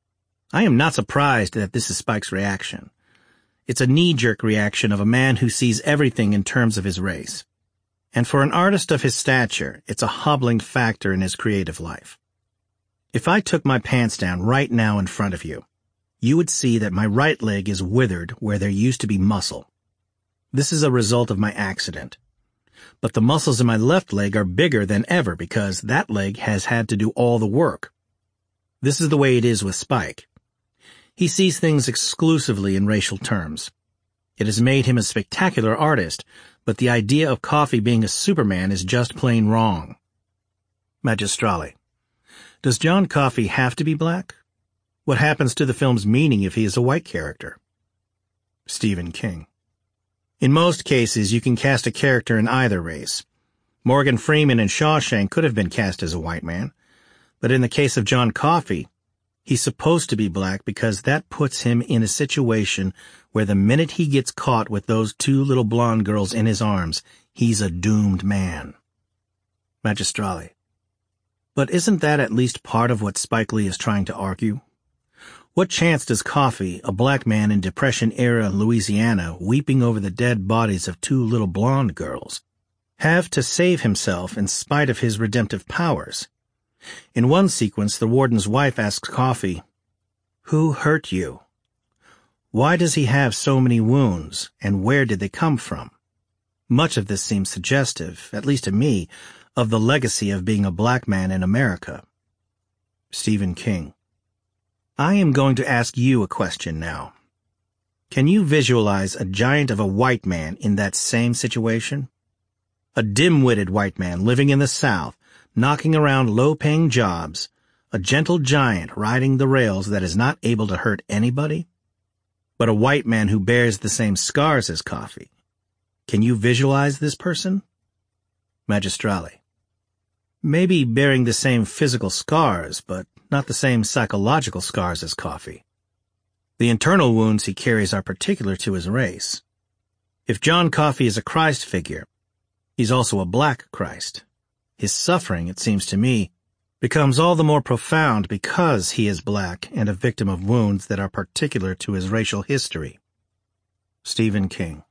I am not surprised that this is Spike's reaction. It's a knee-jerk reaction of a man who sees everything in terms of his race. And for an artist of his stature, it's a hobbling factor in his creative life. If I took my pants down right now in front of you, you would see that my right leg is withered where there used to be muscle. This is a result of my accident. But the muscles in my left leg are bigger than ever because that leg has had to do all the work. This is the way it is with Spike. He sees things exclusively in racial terms. It has made him a spectacular artist, but the idea of Coffey being a Superman is just plain wrong. Magistrale. Does John Coffey have to be black? What happens to the film's meaning if he is a white character? Stephen King. In most cases, you can cast a character in either race. Morgan Freeman in Shawshank could have been cast as a white man, but in the case of John Coffey, he's supposed to be black because that puts him in a situation where the minute he gets caught with those two little blonde girls in his arms, he's a doomed man. Magistrale. But isn't that at least part of what Spike Lee is trying to argue? What chance does Coffey, a black man in Depression-era Louisiana, weeping over the dead bodies of two little blonde girls, have to save himself in spite of his redemptive powers? In one sequence, the warden's wife asks Coffey, "Who hurt you? Why does he have so many wounds, and where did they come from?" Much of this seems suggestive, at least to me, of the legacy of being a black man in America. Stephen King. I am going to ask you a question now. Can you visualize a giant of a white man in that same situation? A dim-witted white man living in the South, knocking around low-paying jobs, a gentle giant riding the rails that is not able to hurt anybody? But a white man who bears the same scars as Coffey. Can you visualize this person? Magistrale. Maybe bearing the same physical scars, but not the same psychological scars as Coffey. The internal wounds he carries are particular to his race. If John Coffey is a Christ figure, he's also a black Christ. His suffering, it seems to me, becomes all the more profound because he is black and a victim of wounds that are particular to his racial history. Stephen King.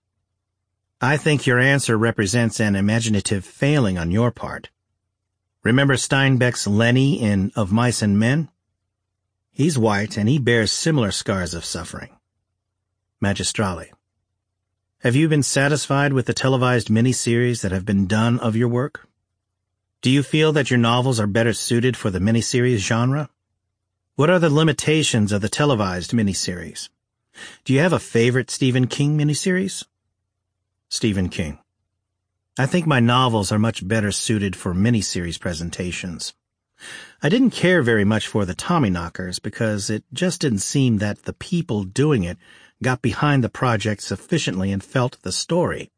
I think your answer represents an imaginative failing on your part. Remember Steinbeck's Lenny in Of Mice and Men? He's white and he bears similar scars of suffering. Magistrale. Have you been satisfied with the televised miniseries that have been done of your work? Do you feel that your novels are better suited for the miniseries genre? What are the limitations of the televised miniseries? Do you have a favorite Stephen King miniseries? Stephen King. I think my novels are much better suited for miniseries presentations. I didn't care very much for the Tommyknockers because it just didn't seem that the people doing it got behind the project sufficiently and felt the story.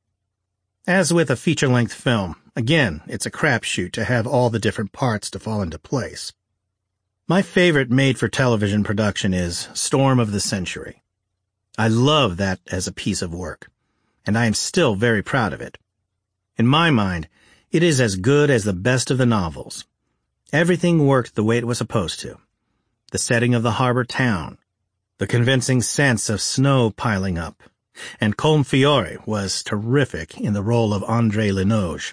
As with a feature-length film, again, it's a crapshoot to have all the different parts to fall into place. My favorite made-for-television production is Storm of the Century. I love that as a piece of work, and I am still very proud of it. In my mind, it is as good as the best of the novels. Everything worked the way it was supposed to. The setting of the harbor town, the convincing sense of snow piling up, and Colm-Feore was terrific in the role of Andre Linoge.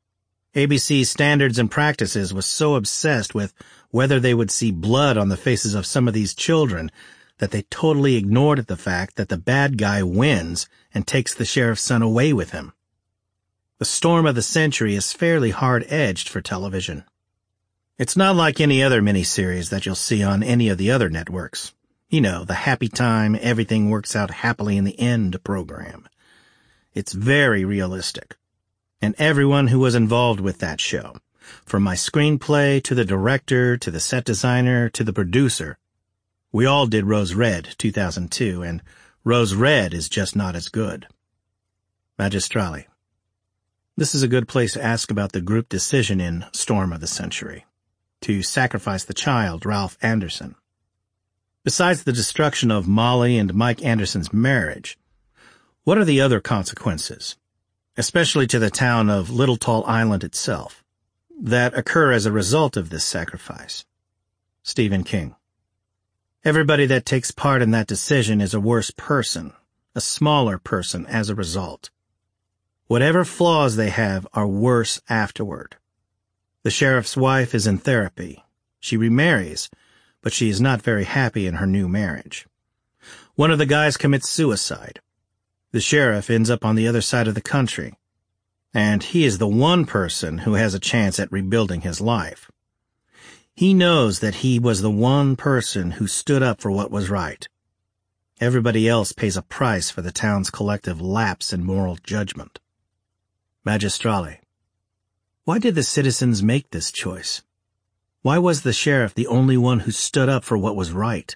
A B C's Standards and Practices was so obsessed with whether they would see blood on the faces of some of these children that they totally ignored the fact that the bad guy wins and takes the sheriff's son away with him. The Storm of the Century is fairly hard-edged for television. It's not like any other miniseries that you'll see on any of the other networks. You know, the happy time, everything works out happily in the end program. It's very realistic. And everyone who was involved with that show, from my screenplay to the director to the set designer to the producer, we all did Rose Red two thousand two, and Rose Red is just not as good. Magistrale. This is a good place to ask about the group decision in Storm of the Century, to sacrifice the child, Ralph Anderson. Besides the destruction of Molly and Mike Anderson's marriage, what are the other consequences, especially to the town of Little Tall Island itself, that occur as a result of this sacrifice? Stephen King. Everybody that takes part in that decision is a worse person, a smaller person as a result. Whatever flaws they have are worse afterward. The sheriff's wife is in therapy. She remarries, but she is not very happy in her new marriage. One of the guys commits suicide. The sheriff ends up on the other side of the country, and he is the one person who has a chance at rebuilding his life. He knows that he was the one person who stood up for what was right. Everybody else pays a price for the town's collective lapse in moral judgment. Magistrale. Why did the citizens make this choice? Why was the sheriff the only one who stood up for what was right?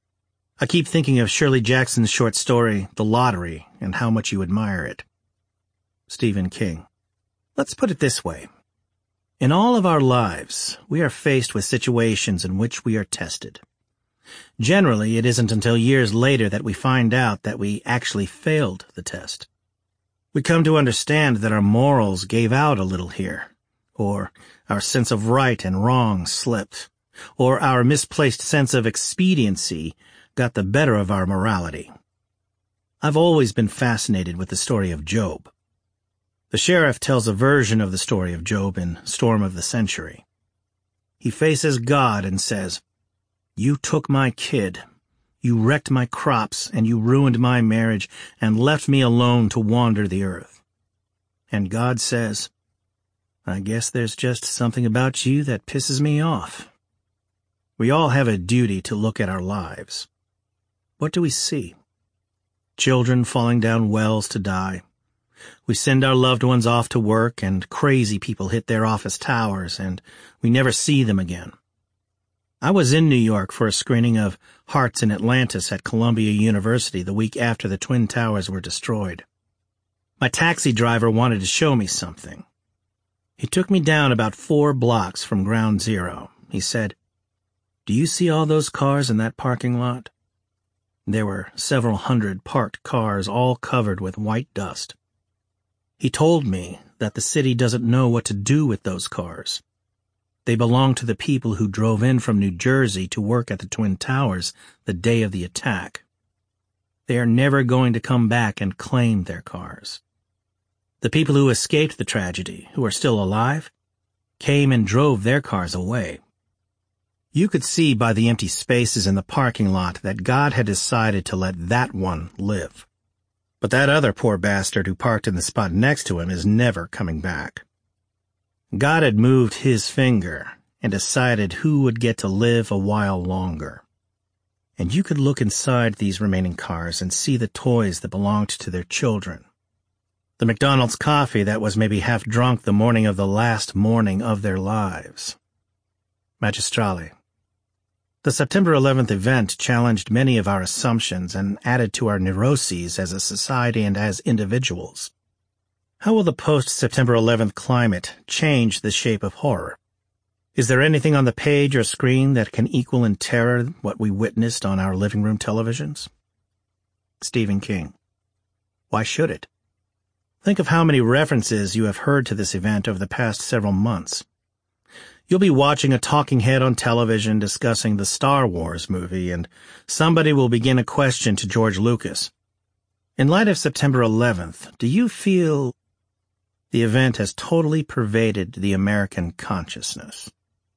I keep thinking of Shirley Jackson's short story, The Lottery, and how much you admire it. Stephen King. Let's put it this way. In all of our lives, we are faced with situations in which we are tested. Generally, it isn't until years later that we find out that we actually failed the test. We come to understand that our morals gave out a little here, or our sense of right and wrong slipped, or our misplaced sense of expediency got the better of our morality. I've always been fascinated with the story of Job. The sheriff tells a version of the story of Job in Storm of the Century. He faces God and says, "You took my kid. You wrecked my crops, and you ruined my marriage, and left me alone to wander the earth." And God says, "I guess there's just something about you that pisses me off." We all have a duty to look at our lives. What do we see? Children falling down wells to die. We send our loved ones off to work, and crazy people hit their office towers, and we never see them again. I was in New York for a screening of Hearts in Atlantis at Columbia University the week after the Twin Towers were destroyed. My taxi driver wanted to show me something. He took me down about four blocks from Ground Zero. He said, "Do you see all those cars in that parking lot?" There were several hundred parked cars, all covered with white dust. He told me that the city doesn't know what to do with those cars. They belong to the people who drove in from New Jersey to work at the Twin Towers the day of the attack. They are never going to come back and claim their cars. The people who escaped the tragedy, who are still alive, came and drove their cars away. You could see by the empty spaces in the parking lot that God had decided to let that one live. But that other poor bastard who parked in the spot next to him is never coming back. God had moved his finger and decided who would get to live a while longer. And you could look inside these remaining cars and see the toys that belonged to their children. The McDonald's coffee that was maybe half drunk the morning of the last morning of their lives. Magistrale. The September eleventh event challenged many of our assumptions and added to our neuroses as a society and as individuals. How will the post-September eleventh climate change the shape of horror? Is there anything on the page or screen that can equal in terror what we witnessed on our living room televisions? Stephen King. Why should it? Think of how many references you have heard to this event over the past several months. You'll be watching a talking head on television discussing the Star Wars movie, and somebody will begin a question to George Lucas. In light of September eleventh, do you feel the event has totally pervaded the American consciousness?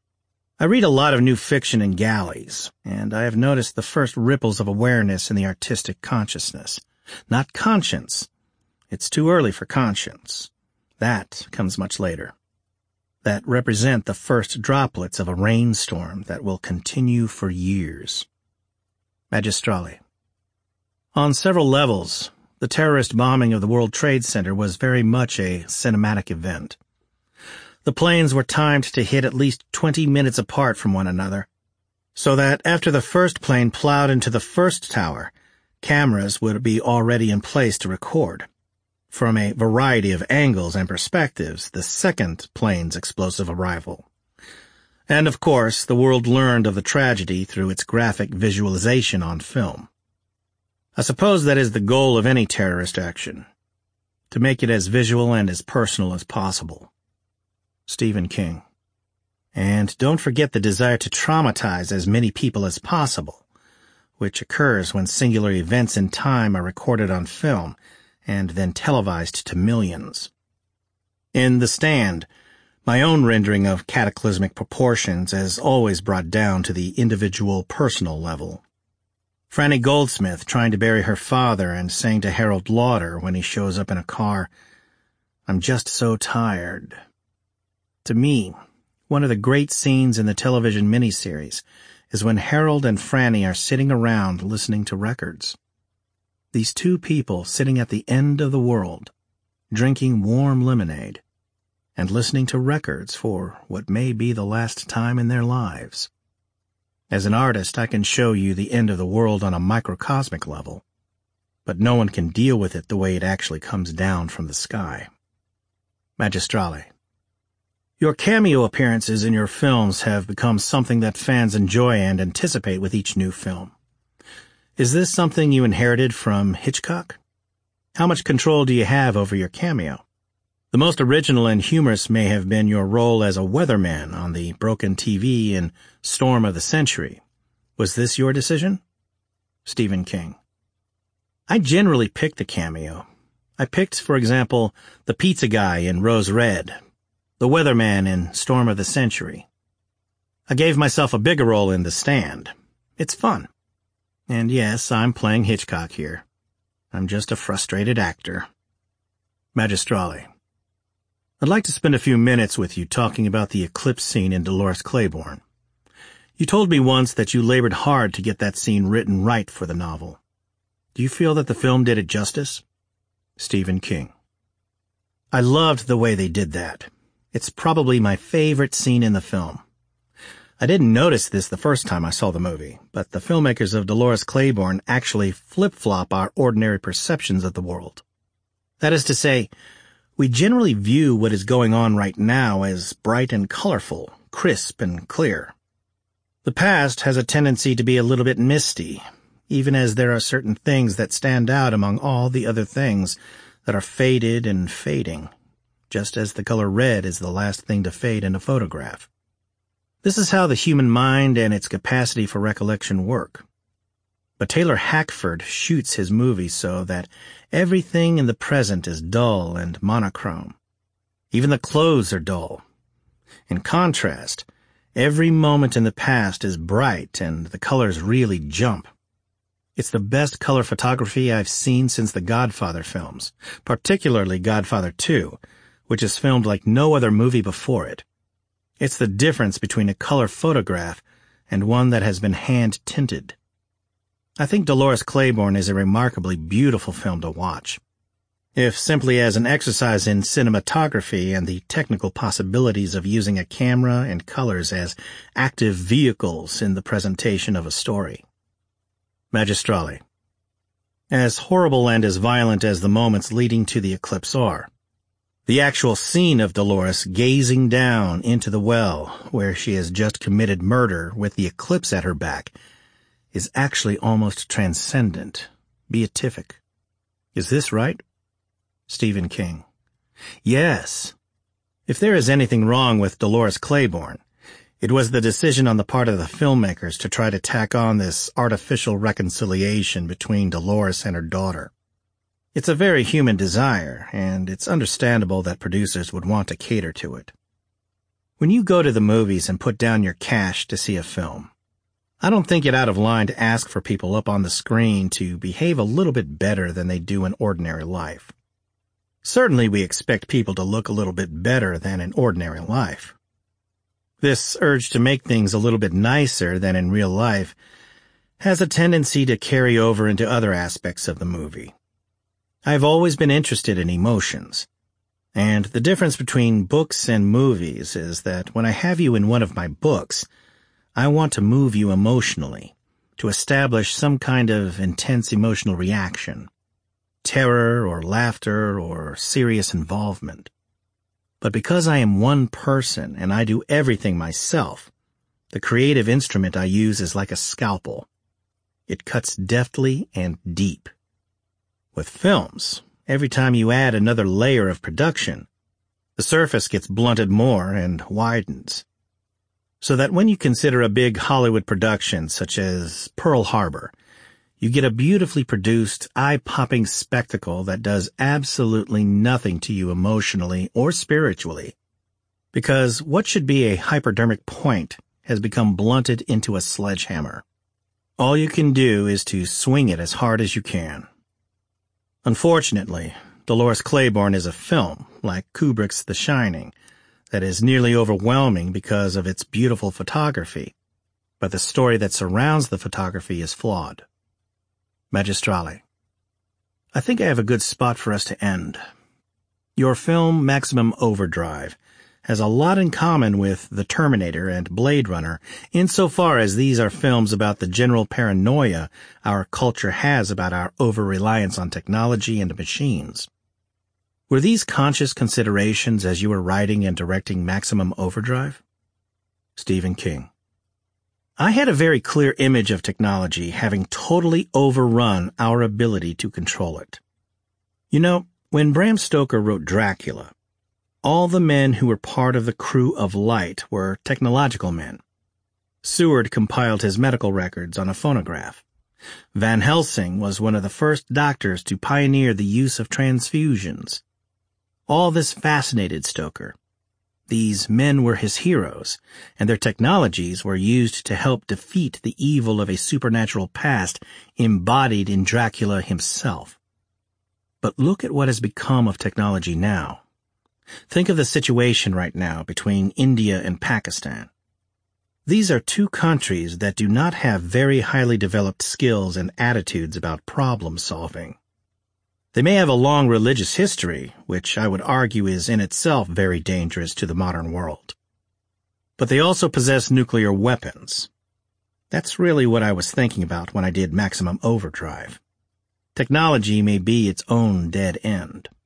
I read a lot of new fiction in galleys, and I have noticed the first ripples of awareness in the artistic consciousness. Not conscience. It's too early for conscience. That comes much later. That represent the first droplets of a rainstorm that will continue for years. Magistrale. On several levels, the terrorist bombing of the World Trade Center was very much a cinematic event. The planes were timed to hit at least twenty minutes apart from one another, so that after the first plane plowed into the first tower, cameras would be already in place to record, from a variety of angles and perspectives, the second plane's explosive arrival. And of course, the world learned of the tragedy through its graphic visualization on film. I suppose that is the goal of any terrorist action, to make it as visual and as personal as possible. Stephen King. And don't forget the desire to traumatize as many people as possible, which occurs when singular events in time are recorded on film and then televised to millions. In The Stand, my own rendering of cataclysmic proportions is always brought down to the individual personal level. Franny Goldsmith trying to bury her father and saying to Harold Lauder when he shows up in a car, "I'm just so tired." To me, one of the great scenes in the television miniseries is when Harold and Franny are sitting around listening to records. These two people sitting at the end of the world, drinking warm lemonade, and listening to records for what may be the last time in their lives. As an artist, I can show you the end of the world on a microcosmic level, but no one can deal with it the way it actually comes down from the sky. Magistrale. Your cameo appearances in your films have become something that fans enjoy and anticipate with each new film. Is this something you inherited from Hitchcock? How much control do you have over your cameo? The most original and humorous may have been your role as a weatherman on the broken T V in Storm of the Century. Was this your decision? Stephen King. I generally pick the cameo. I picked, for example, the pizza guy in Rose Red, the weatherman in Storm of the Century. I gave myself a bigger role in The Stand. It's fun. And yes, I'm playing Hitchcock here. I'm just a frustrated actor. Magistrale. I'd like to spend a few minutes with you talking about the eclipse scene in Dolores Claiborne. You told me once that you labored hard to get that scene written right for the novel. Do you feel that the film did it justice? Stephen King. I loved the way they did that. It's probably my favorite scene in the film. I didn't notice this the first time I saw the movie, but the filmmakers of Dolores Claiborne actually flip-flop our ordinary perceptions of the world. That is to say, we generally view what is going on right now as bright and colorful, crisp and clear. The past has a tendency to be a little bit misty, even as there are certain things that stand out among all the other things that are faded and fading, just as the color red is the last thing to fade in a photograph. This is how the human mind and its capacity for recollection work. But Taylor Hackford shoots his movies so that everything in the present is dull and monochrome. Even the clothes are dull. In contrast, every moment in the past is bright and the colors really jump. It's the best color photography I've seen since the Godfather films, particularly Godfather two, which is filmed like no other movie before it. It's the difference between a color photograph and one that has been hand-tinted. I think Dolores Claiborne is a remarkably beautiful film to watch. If simply as an exercise in cinematography and the technical possibilities of using a camera and colors as active vehicles in the presentation of a story. Magistrale. As horrible and as violent as the moments leading to the eclipse are, the actual scene of Dolores gazing down into the well where she has just committed murder with the eclipse at her back is actually almost transcendent, beatific. Is this right? Stephen King. Yes. If there is anything wrong with Dolores Claiborne, it was the decision on the part of the filmmakers to try to tack on this artificial reconciliation between Dolores and her daughter. It's a very human desire, and it's understandable that producers would want to cater to it. When you go to the movies and put down your cash to see a film, I don't think it out of line to ask for people up on the screen to behave a little bit better than they do in ordinary life. Certainly we expect people to look a little bit better than in ordinary life. This urge to make things a little bit nicer than in real life has a tendency to carry over into other aspects of the movie. I've always been interested in emotions, and the difference between books and movies is that when I have you in one of my books, I want to move you emotionally, to establish some kind of intense emotional reaction, terror or laughter or serious involvement. But because I am one person and I do everything myself, the creative instrument I use is like a scalpel. It cuts deftly and deep. With films, every time you add another layer of production, the surface gets blunted more and widens. So that when you consider a big Hollywood production such as Pearl Harbor, you get a beautifully produced, eye-popping spectacle that does absolutely nothing to you emotionally or spiritually, because what should be a hypodermic point has become blunted into a sledgehammer. All you can do is to swing it as hard as you can. Unfortunately, Dolores Claiborne is a film, like Kubrick's The Shining, that is nearly overwhelming because of its beautiful photography, but the story that surrounds the photography is flawed. Magistrale. I think I have a good spot for us to end. Your film, Maximum Overdrive, has a lot in common with The Terminator and Blade Runner insofar as these are films about the general paranoia our culture has about our over-reliance on technology and machines. Were these conscious considerations as you were writing and directing Maximum Overdrive? Stephen King. I had a very clear image of technology having totally overrun our ability to control it. You know, when Bram Stoker wrote Dracula, all the men who were part of the crew of Light were technological men. Seward compiled his medical records on a phonograph. Van Helsing was one of the first doctors to pioneer the use of transfusions. All this fascinated Stoker. These men were his heroes, and their technologies were used to help defeat the evil of a supernatural past embodied in Dracula himself. But look at what has become of technology now. Think of the situation right now between India and Pakistan. These are two countries that do not have very highly developed skills and attitudes about problem solving. They may have a long religious history, which I would argue is in itself very dangerous to the modern world. But they also possess nuclear weapons. That's really what I was thinking about when I did Maximum Overdrive. Technology may be its own dead end.